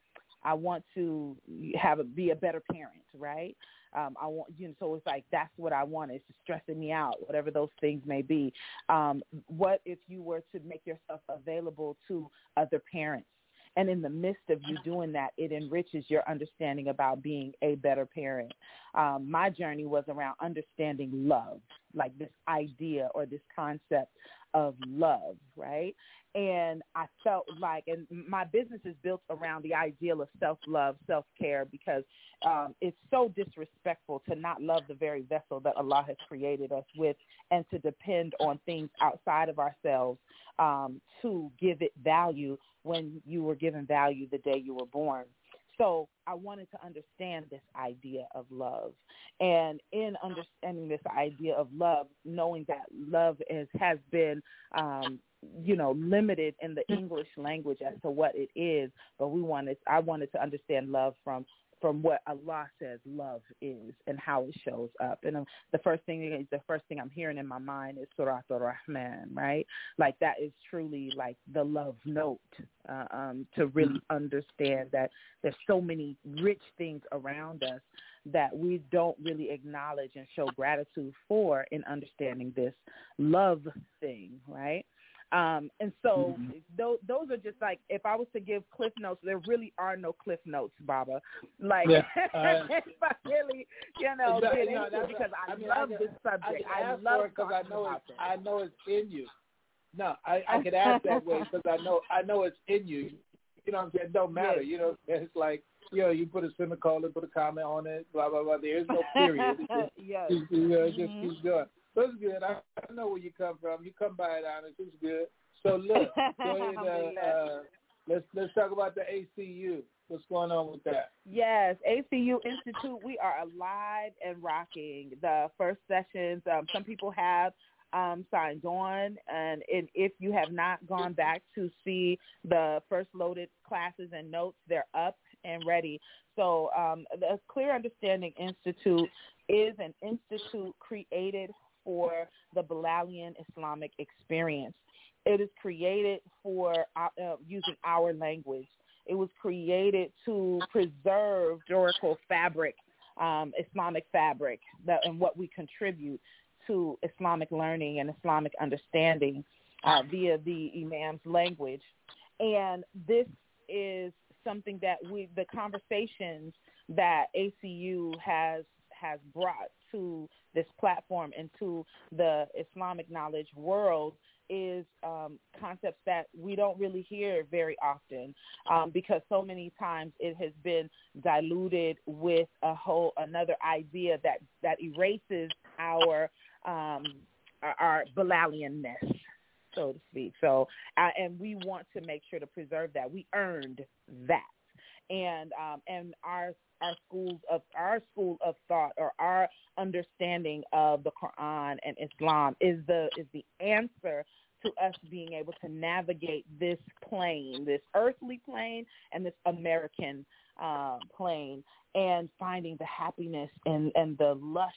I want to have a, be a better parent, right? Um, I want, you know, so it's like that's what I want. It's stressing me out, whatever those things may be. Um, what if you were to make yourself available to other parents? And in the midst of you doing that, it enriches your understanding about being a better parent. Um, my journey was around understanding love, like this idea or this concept of love, right? And I felt like, and my business is built around the ideal of self-love, self-care, because um, it's so disrespectful to not love the very vessel that Allah has created us with and to depend on things outside of ourselves um, to give it value when you were given value the day you were born. So I wanted to understand this idea of love. And in understanding this idea of love, knowing that love is, has been, um, you know, limited in the English language as to what it is, but we wanted, I wanted to understand love from from what Allah says love is and how it shows up. And um, the first thing the first thing I'm hearing in my mind is Surah Ar-Rahman, right? Like that is truly like the love note uh, um, to really understand that there's so many rich things around us that we don't really acknowledge and show gratitude for in understanding this love thing, right? Um, and so mm-hmm. those, those are just like, if I was to give cliff notes, there really are no cliff notes, Baba. Like, yeah, uh, if I really, you know, exactly, get into no, it because I, I mean, love I this subject. I, I, I love it because I know it's, it. I know it's in you. No, I, I could ask that way because I know, I know it's in you. You know what I'm saying? It don't matter. Yes. You know, it's like, you know, you put a semicolon, put a comment on it, blah, blah, blah. There is no period. Yes. Just, you know, just mm-hmm. keep going. So it's good. I, I know where you come from. You come by it honest. It's good. So look, go ahead, uh, uh, let's let's talk about the A C U. What's going on with that? Yes, A C U Institute. We are alive and rocking. The first sessions. Um, some people have um, signed on, and, and if you have not gone back to see the first loaded classes and notes, they're up and ready. So um, the Clear Understanding Institute is an institute created for the Bilalian Islamic experience. It is created for uh, using our language. It was created to preserve historical fabric, um, Islamic fabric, that, and what we contribute to Islamic learning and Islamic understanding uh, via the imam's language. And this is something that we, the conversations that A C U has has brought to this platform and to the Islamic knowledge world is um, concepts that we don't really hear very often um, because so many times it has been diluted with a whole another idea that, that erases our um, our, our Bilalian-ness, so to speak. So, uh, and we want to make sure to preserve that. We earned that, and um, and our our schools of our school of thought or our understanding of the Quran and Islam is the is the answer to us being able to navigate this plane, this earthly plane and this American uh, plane, and finding the happiness and, and the lush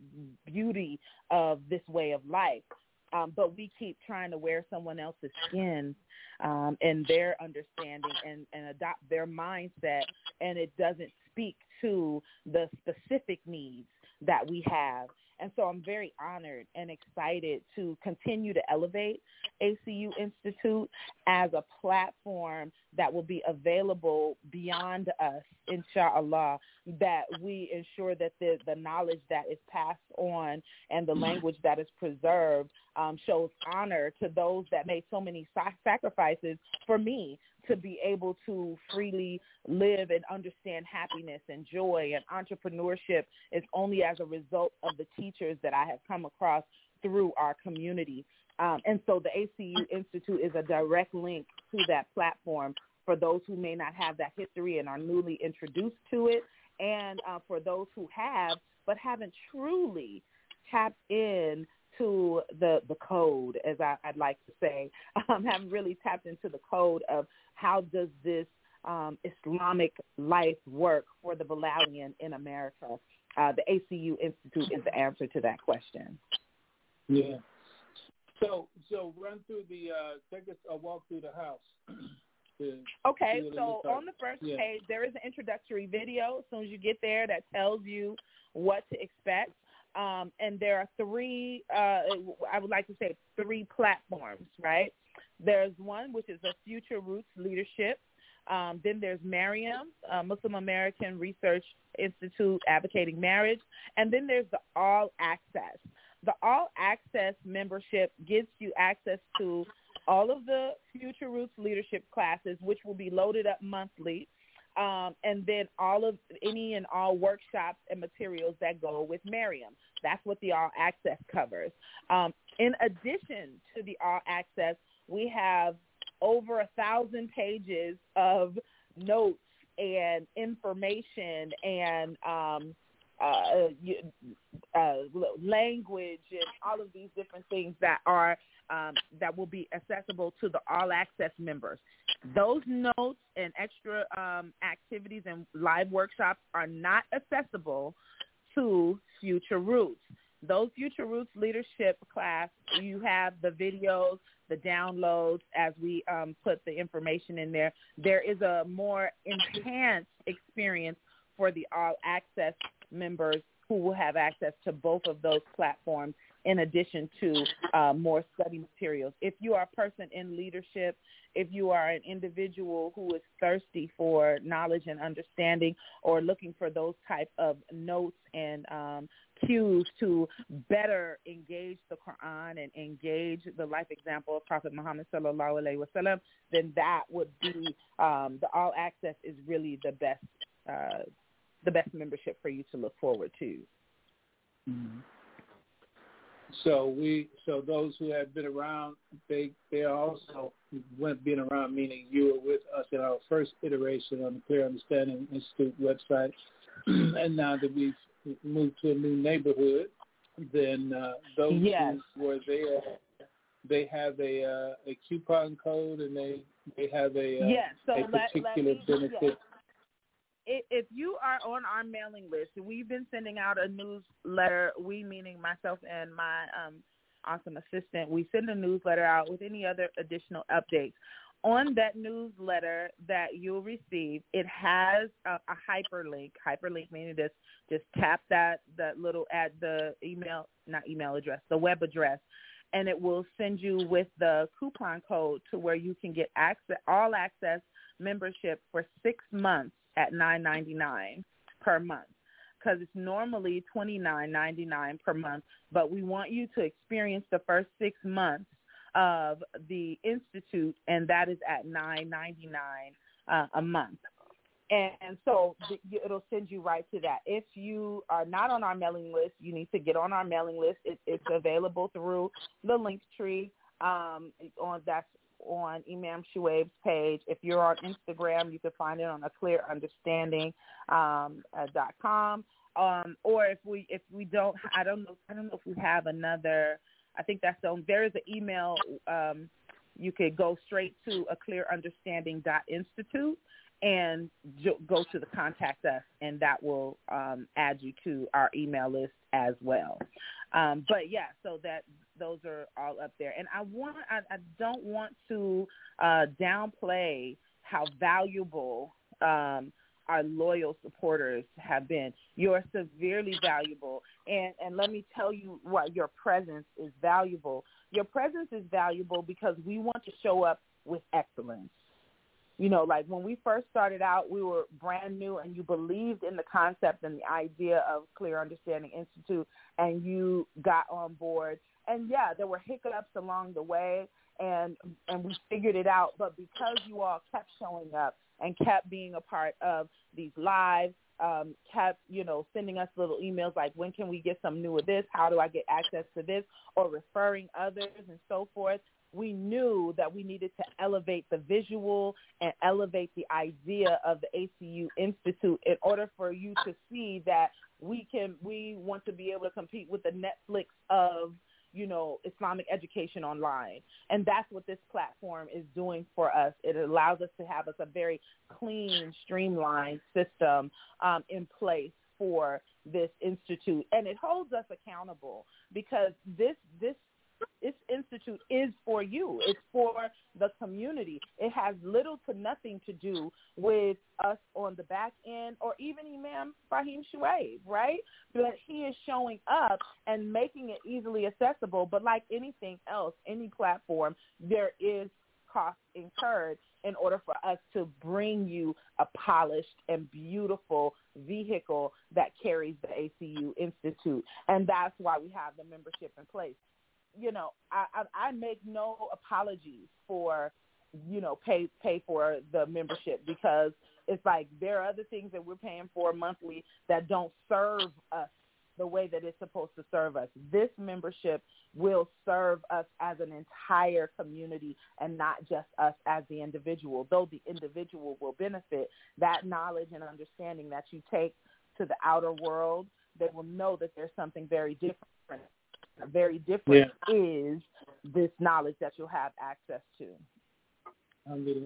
beauty of this way of life. Um, but we keep trying to wear someone else's skin um, and their understanding and, and adopt their mindset, and it doesn't speak to the specific needs that we have. And so I'm very honored and excited to continue to elevate A C U Institute as a platform that will be available beyond us, inshallah, that we ensure that the, the knowledge that is passed on and the language that is preserved um, shows honor to those that made so many sacrifices for me to be able to freely live and understand happiness and joy and entrepreneurship is only as a result of the teachers that I have come across through our community. Um, and so the A C U Institute is a direct link to that platform for those who may not have that history and are newly introduced to it, and uh, for those who have but haven't truly tapped in to the, the code, as I, I'd like to say, um, haven't really tapped into the code of how does this um, Islamic life work for the Bilalian in America. Uh, the A C U Institute is the answer to that question. Yeah. So, so run through the, uh, take us a walk through the house. To, okay, to so on the first yeah. page, there is an introductory video as soon as you get there that tells you what to expect. Um, and there are three, uh, I would like to say three platforms, right? There's one, which is a Future Roots Leadership. Um, then there's Mariam, uh, Muslim American Research Institute Advocating Marriage. And then there's the All Access. The All Access membership gives you access to all of the Future Roots Leadership classes, which will be loaded up monthly, um, and then all of any and all workshops and materials that go with Mariam. That's what the All Access covers. Um, in addition to the All Access, we have over a thousand pages of notes and information and um, uh, uh, language and all of these different things that are um, that will be accessible to the All Access members. Those notes and extra um, activities and live workshops are not accessible to Future Roots. Those Future Roots Leadership class, you have the videos, the downloads as we um, put the information in there. There is a more enhanced experience for the All Access members who will have access to both of those platforms in addition to uh, more study materials. If you are a person in leadership, if you are an individual who is thirsty for knowledge and understanding or looking for those type of notes and um, cues to better engage the Quran and engage the life example of Prophet Muhammad sallallahu alaihi wasallam, then that would be um, the All Access is really the best uh, the best membership for you to look forward to. Mm-hmm. So we, so those who have been around, they they also went been around, meaning you were with us in our first iteration on the Clear Understanding Institute website, and now that we've moved to a new neighborhood, then uh, those yes. who were there, they have a uh, a coupon code, and they they have a uh, yes. so a let, particular let me, benefit. Yes. If you are on our mailing list, we've been sending out a newsletter, we meaning myself and my um, awesome assistant, we send a newsletter out with any other additional updates. On that newsletter that you'll receive, it has a, a hyperlink, hyperlink meaning just, just tap that, that little at the email, not email address, the web address, and it will send you with the coupon code to where you can get access, all access membership for six months at nine ninety-nine per month, because it's normally twenty-nine ninety-nine per month, but we want you to experience the first six months of the Institute, and that is at nine ninety-nine uh, a month. And, and so th- it'll send you right to that. If you are not on our mailing list, you need to get on our mailing list. It, it's available through the Linktree um, on that's on Imam Shuaib's page. If you're on Instagram, you can find it on a clear understanding um, uh, dot com. Um, or if we if we don't, I don't know, I don't know if we have another. I think that's the. There is an email. Um, you could go straight to a clear understanding dot institute and jo- go to the contact us, and that will um, add you to our email list as well. Um, but yeah, so that those are all up there. And I want, I, I don't want to uh, downplay how valuable um, our loyal supporters have been. You're severely valuable. And, and let me tell you why your presence is valuable. Your presence is valuable because we want to show up with excellence. You know, like when we first started out, we were brand new, and you believed in the concept and the idea of Clear Understanding Institute, and you got on board. And, yeah, there were hiccups along the way, and and we figured it out. But because you all kept showing up and kept being a part of these lives, um, kept, you know, sending us little emails like, when can we get some new of this? How do I get access to this? Or referring others and so forth. We knew that we needed to elevate the visual and elevate the idea of the A C U Institute in order for you to see that we can, we want to be able to compete with the Netflix of, you know, Islamic education online. And that's what this platform is doing for us. It allows us to have us a very clean, streamlined system um, in place for this institute. And it holds us accountable because this, this, This institute Institute is for you. It's for the community. It has little to nothing to do with us on the back end or even Imam Fahim Shuaib, right? But he is showing up and making it easily accessible. But like anything else, any platform, there is cost incurred in order for us to bring you a polished and beautiful vehicle that carries the A C U Institute. And that's why we have the membership in place. You know, I, I, I make no apologies for, you know, pay pay for the membership, because it's like there are other things that we're paying for monthly that don't serve us the way that it's supposed to serve us. This membership will serve us as an entire community and not just us as the individual. Though the individual will benefit, that knowledge and understanding that you take to the outer world, they will know that there's something very different. Very different yeah. is this knowledge that you'll have access to. Alhamdulillah.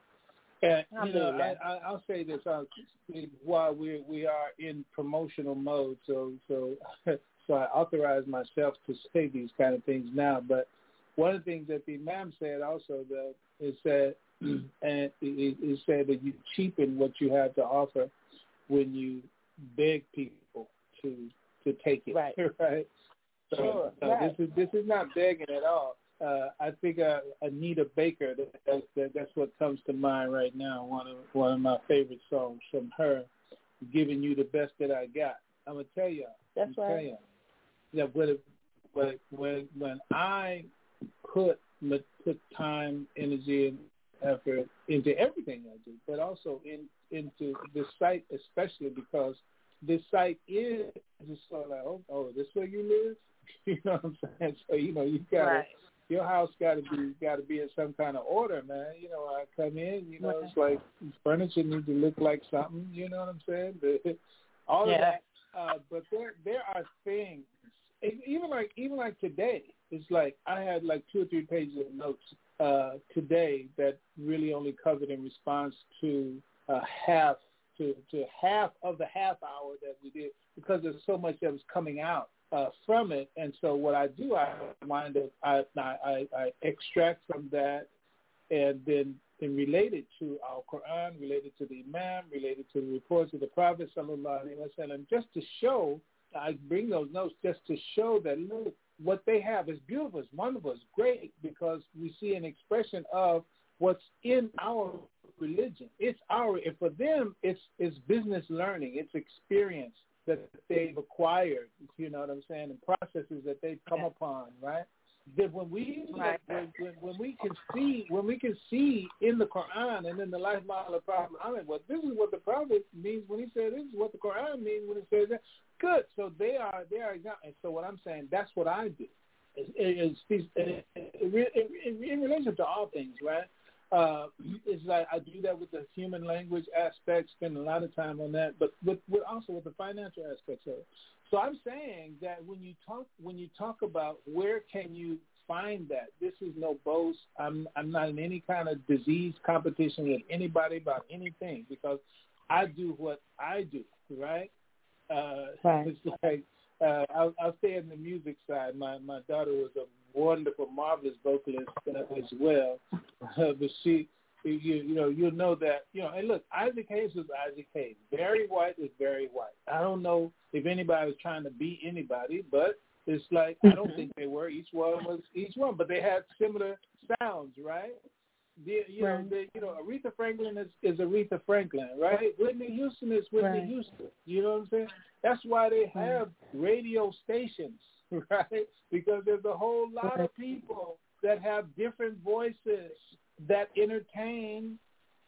And, you know, I, I, I'll say this uh, while we we are in promotional mode, so so so I authorize myself to say these kind of things now. But one of the things that the Imam said also, though, is that and he, he said that you cheapen what you have to offer when you beg people to to take it, right? right? So, sure. so right. this is this is not begging at all. Uh, I think uh, Anita Baker, that, that, that's what comes to mind right now, one of one of my favorite songs from her, Giving You the Best That I Got. I'm going to tell you. That's I'm right. Tell you, that when, when, when, when I put, put time, energy, and effort into everything I do, but also in, into this site especially, because this site is just sort of like, oh, oh, this where you live? You know what I'm saying? So, you know, you got to... Right. Your house got to be got to be in some kind of order, man. You know, I come in, you know, it's like furniture needs to look like something. You know what I'm saying? All yeah. of that. Uh, but there there are things, even like even like today. It's like I had like two or three pages of notes uh, today that really only covered in response to uh, half to to half of the half hour that we did, because there's so much that was coming out Uh, from it. And so what I do, I wind up, I, I, I extract from that and then and relate it to our Quran, related to the Imam, related to the reports of the Prophet, sallallahu alaihi wasallam, just to show, I bring those notes just to show that, look, what they have is beautiful, it's wonderful, it's great, because we see an expression of what's in our religion. It's our, and for them, it's, it's business learning, it's experience that they've acquired, you know what I'm saying, and processes that they've come yeah. upon, right? That when we right. when, when, when we can see when we can see in the Quran and in the life model of Prophet Muhammad, well, this is what the Prophet means when he said this is what the Quran means when it says that. Good. So they are they are examples. And so what I'm saying, that's what I do. It, it, it, it, it, in relation to all things, right? Uh, it's like I do that with the human language aspect, spend a lot of time on that, but with, with also with the financial aspects of it. So I'm saying that when you talk when you talk about where can you find that, this is no boast. I'm I'm not in any kind of disease competition with anybody about anything, because I do what I do, right? Uh, right. It's like uh, I'll, I'll stay in the music side. My my daughter was a wonderful, marvelous vocalist uh, as well. Uh, but she, you, you know, you'll know that, you know, and look, Isaac Hayes was Isaac Hayes. Barry White is Barry White. I don't know if anybody was trying to beat anybody, but it's like, I don't think they were. Each one was each one, but they had similar sounds, right? The, you know, right. the, you know, Aretha Franklin is, is Aretha Franklin, right? Whitney Houston is Whitney right. Houston. You know what I'm saying? That's why they have radio stations, right? Because there's a whole lot right. of people that have different voices that entertain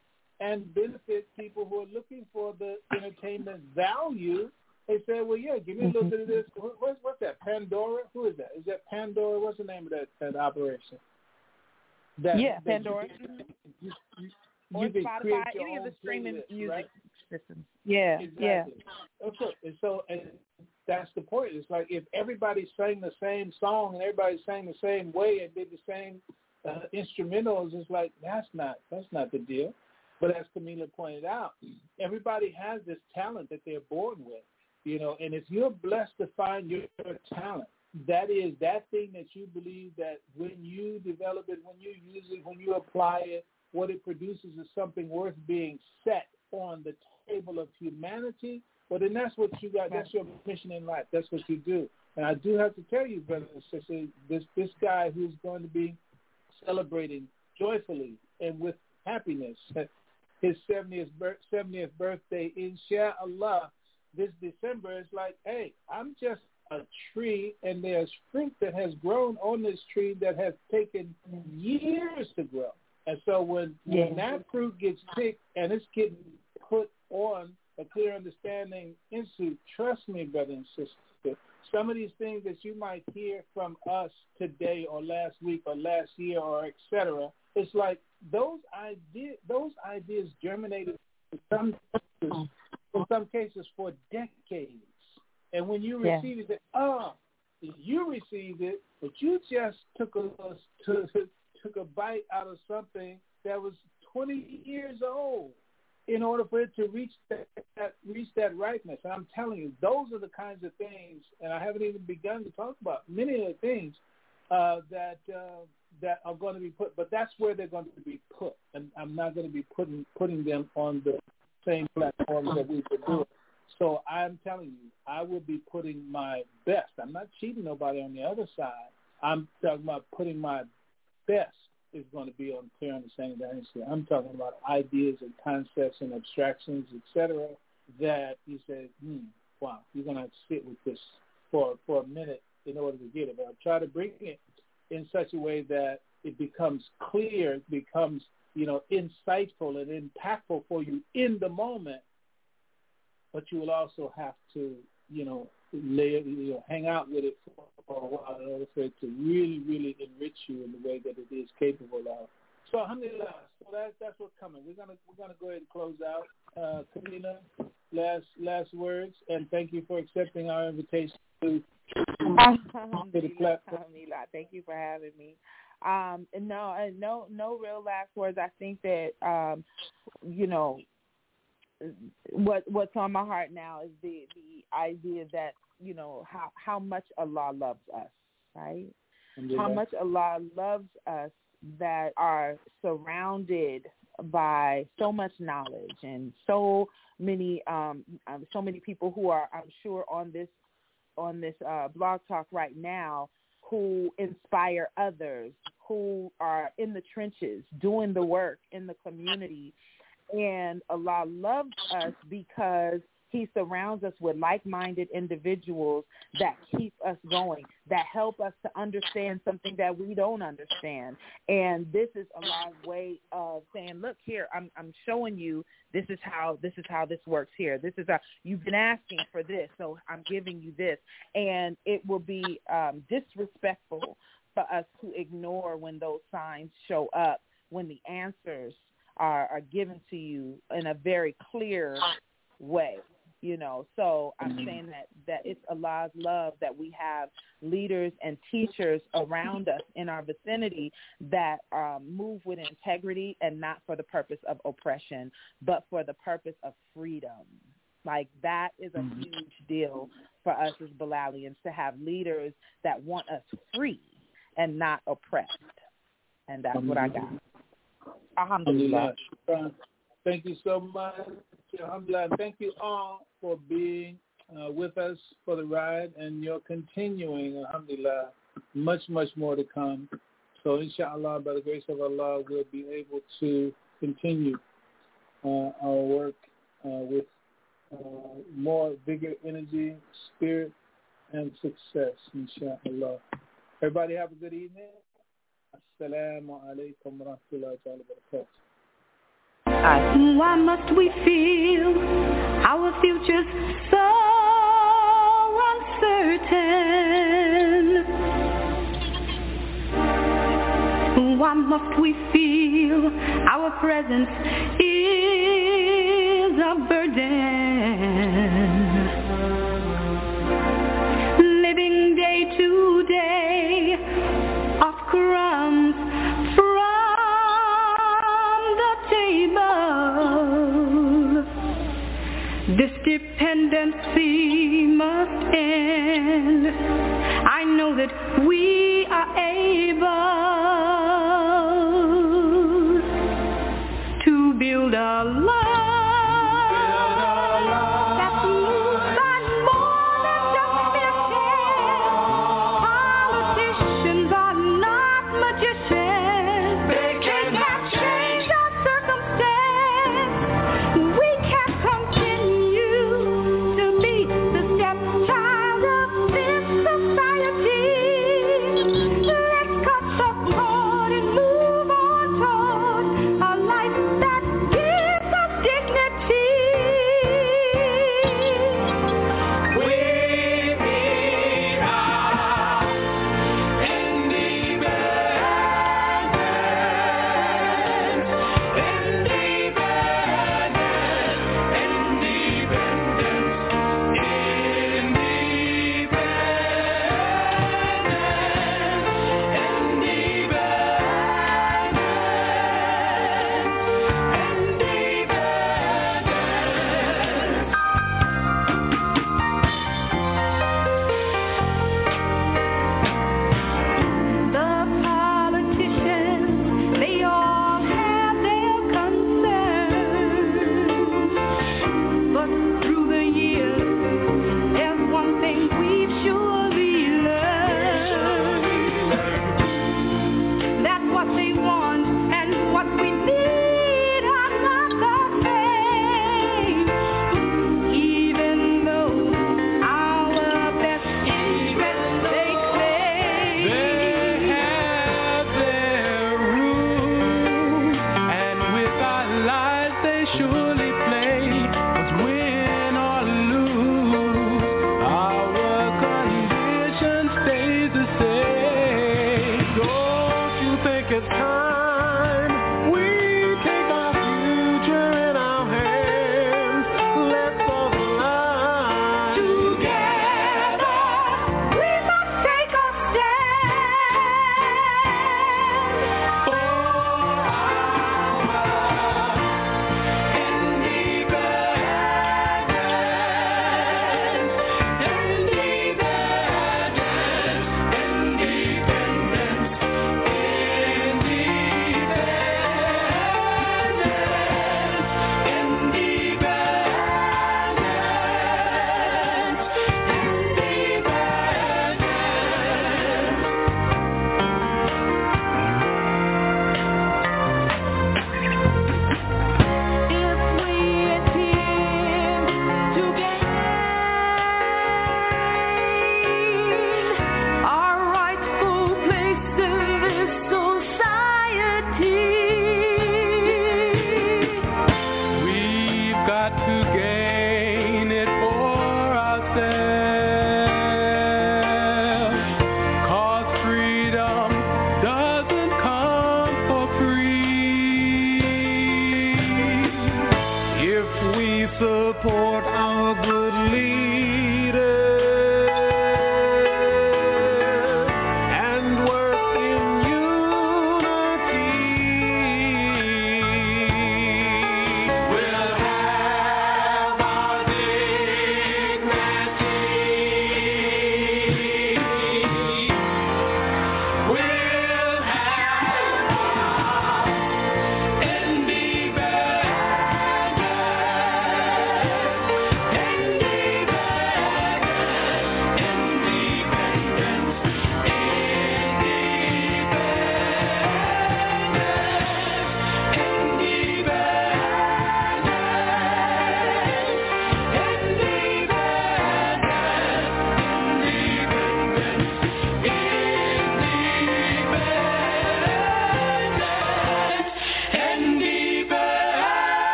and benefit people who are looking for the entertainment value. They say, well, yeah, give me a little bit of this. What's, what's that, Pandora? Who is that? Is that Pandora? What's the name of that, that operation? That, yeah, that Pandora. You, you, you, or you Spotify, any of the streaming playlist, music right? systems. Yeah, exactly. yeah. Okay, and so and that's the point. It's like if everybody sang the same song and everybody sang the same way and did the same uh, instrumentals, it's like that's not that's not the deal. But as Camila pointed out, everybody has this talent that they're born with, you know. And if you're blessed to find your talent, that is that thing that you believe that when you develop it, when you use it, when you apply it, what it produces is something worth being set on the table of humanity. Well, then that's what you got. That's your mission in life. That's what you do. And I do have to tell you, brothers and sisters, this this guy who's going to be celebrating joyfully and with happiness his seventieth birthday, inshallah, this December. Is like, hey, I'm just a tree, and there's fruit that has grown on this tree that has taken years to grow. And so when, yeah. when that fruit gets picked and it's getting put on a clear understanding into, trust me, brother and sister, some of these things that you might hear from us today or last week or last year or et cetera, it's like those ideas, those ideas germinated in some cases, in some cases for decades. And when you receive yeah. it, say, oh, you received it, but you just took a took, took a bite out of something that was twenty years old in order for it to reach that, that reach that ripeness. And I'm telling you, those are the kinds of things, and I haven't even begun to talk about many of the things uh, that uh, that are going to be put. But that's where they're going to be put, and I'm not going to be putting putting them on the same platforms that we've been doing. So I'm telling you, I will be putting my best. I'm not cheating nobody on the other side. I'm talking about putting my best is going to be on clear understanding that I'm talking about ideas and concepts and abstractions, et cetera, that you say, hmm, wow, you're going to have to sit with this for for a minute in order to get it. But I'll try to bring it in such a way that it becomes clear, it becomes, you know, insightful and impactful for you in the moment. But you will also have to, you know, lay, you know, hang out with it for, for a while in order for it to really, really enrich you in the way that it is capable of. So, alhamdulillah, so that, that's what's coming. We're gonna we're gonna go ahead and close out. Uh, Karina, last last words, and thank you for accepting our invitation to, to the platform. Thank you for having me. Um, no, no, no real last words. I think that um, you know. What what's on my heart now is the, the idea that, you know, how, how much Allah loves us, right? Yeah. How much Allah loves us that are surrounded by so much knowledge and so many um, so many people who are, I'm sure, on this on this uh, blog talk right now who inspire others, who are in the trenches doing the work in the community. And Allah loves us because he surrounds us with like-minded individuals that keep us going, that help us to understand something that we don't understand. And this is Allah's way of saying, look here, I'm, I'm showing you this is how this is how this works here. This is how you've been asking for this, so I'm giving you this. And it will be um, disrespectful for us to ignore when those signs show up, when the answers Are, are given to you in a very clear way, you know. So I'm saying that, that it's Allah's love that we have leaders and teachers around us in our vicinity that um, move with integrity and not for the purpose of oppression, but for the purpose of freedom. Like, that is a huge deal for us as Bilalians, to have leaders that want us free and not oppressed. And that's what I got. Alhamdulillah. Thank you so much. Alhamdulillah. Thank you all for being uh, with us for the ride, and you're continuing, alhamdulillah, much, much more to come. So inshallah, by the grace of Allah, we'll be able to continue uh, our work uh, with uh, more vigor, energy, spirit, and success, inshallah. Everybody have a good evening. Assalamu alaikum wa rahmatullahi wa barakatuh. Why must we feel our future's so uncertain? Why must we feel our presence is a burden?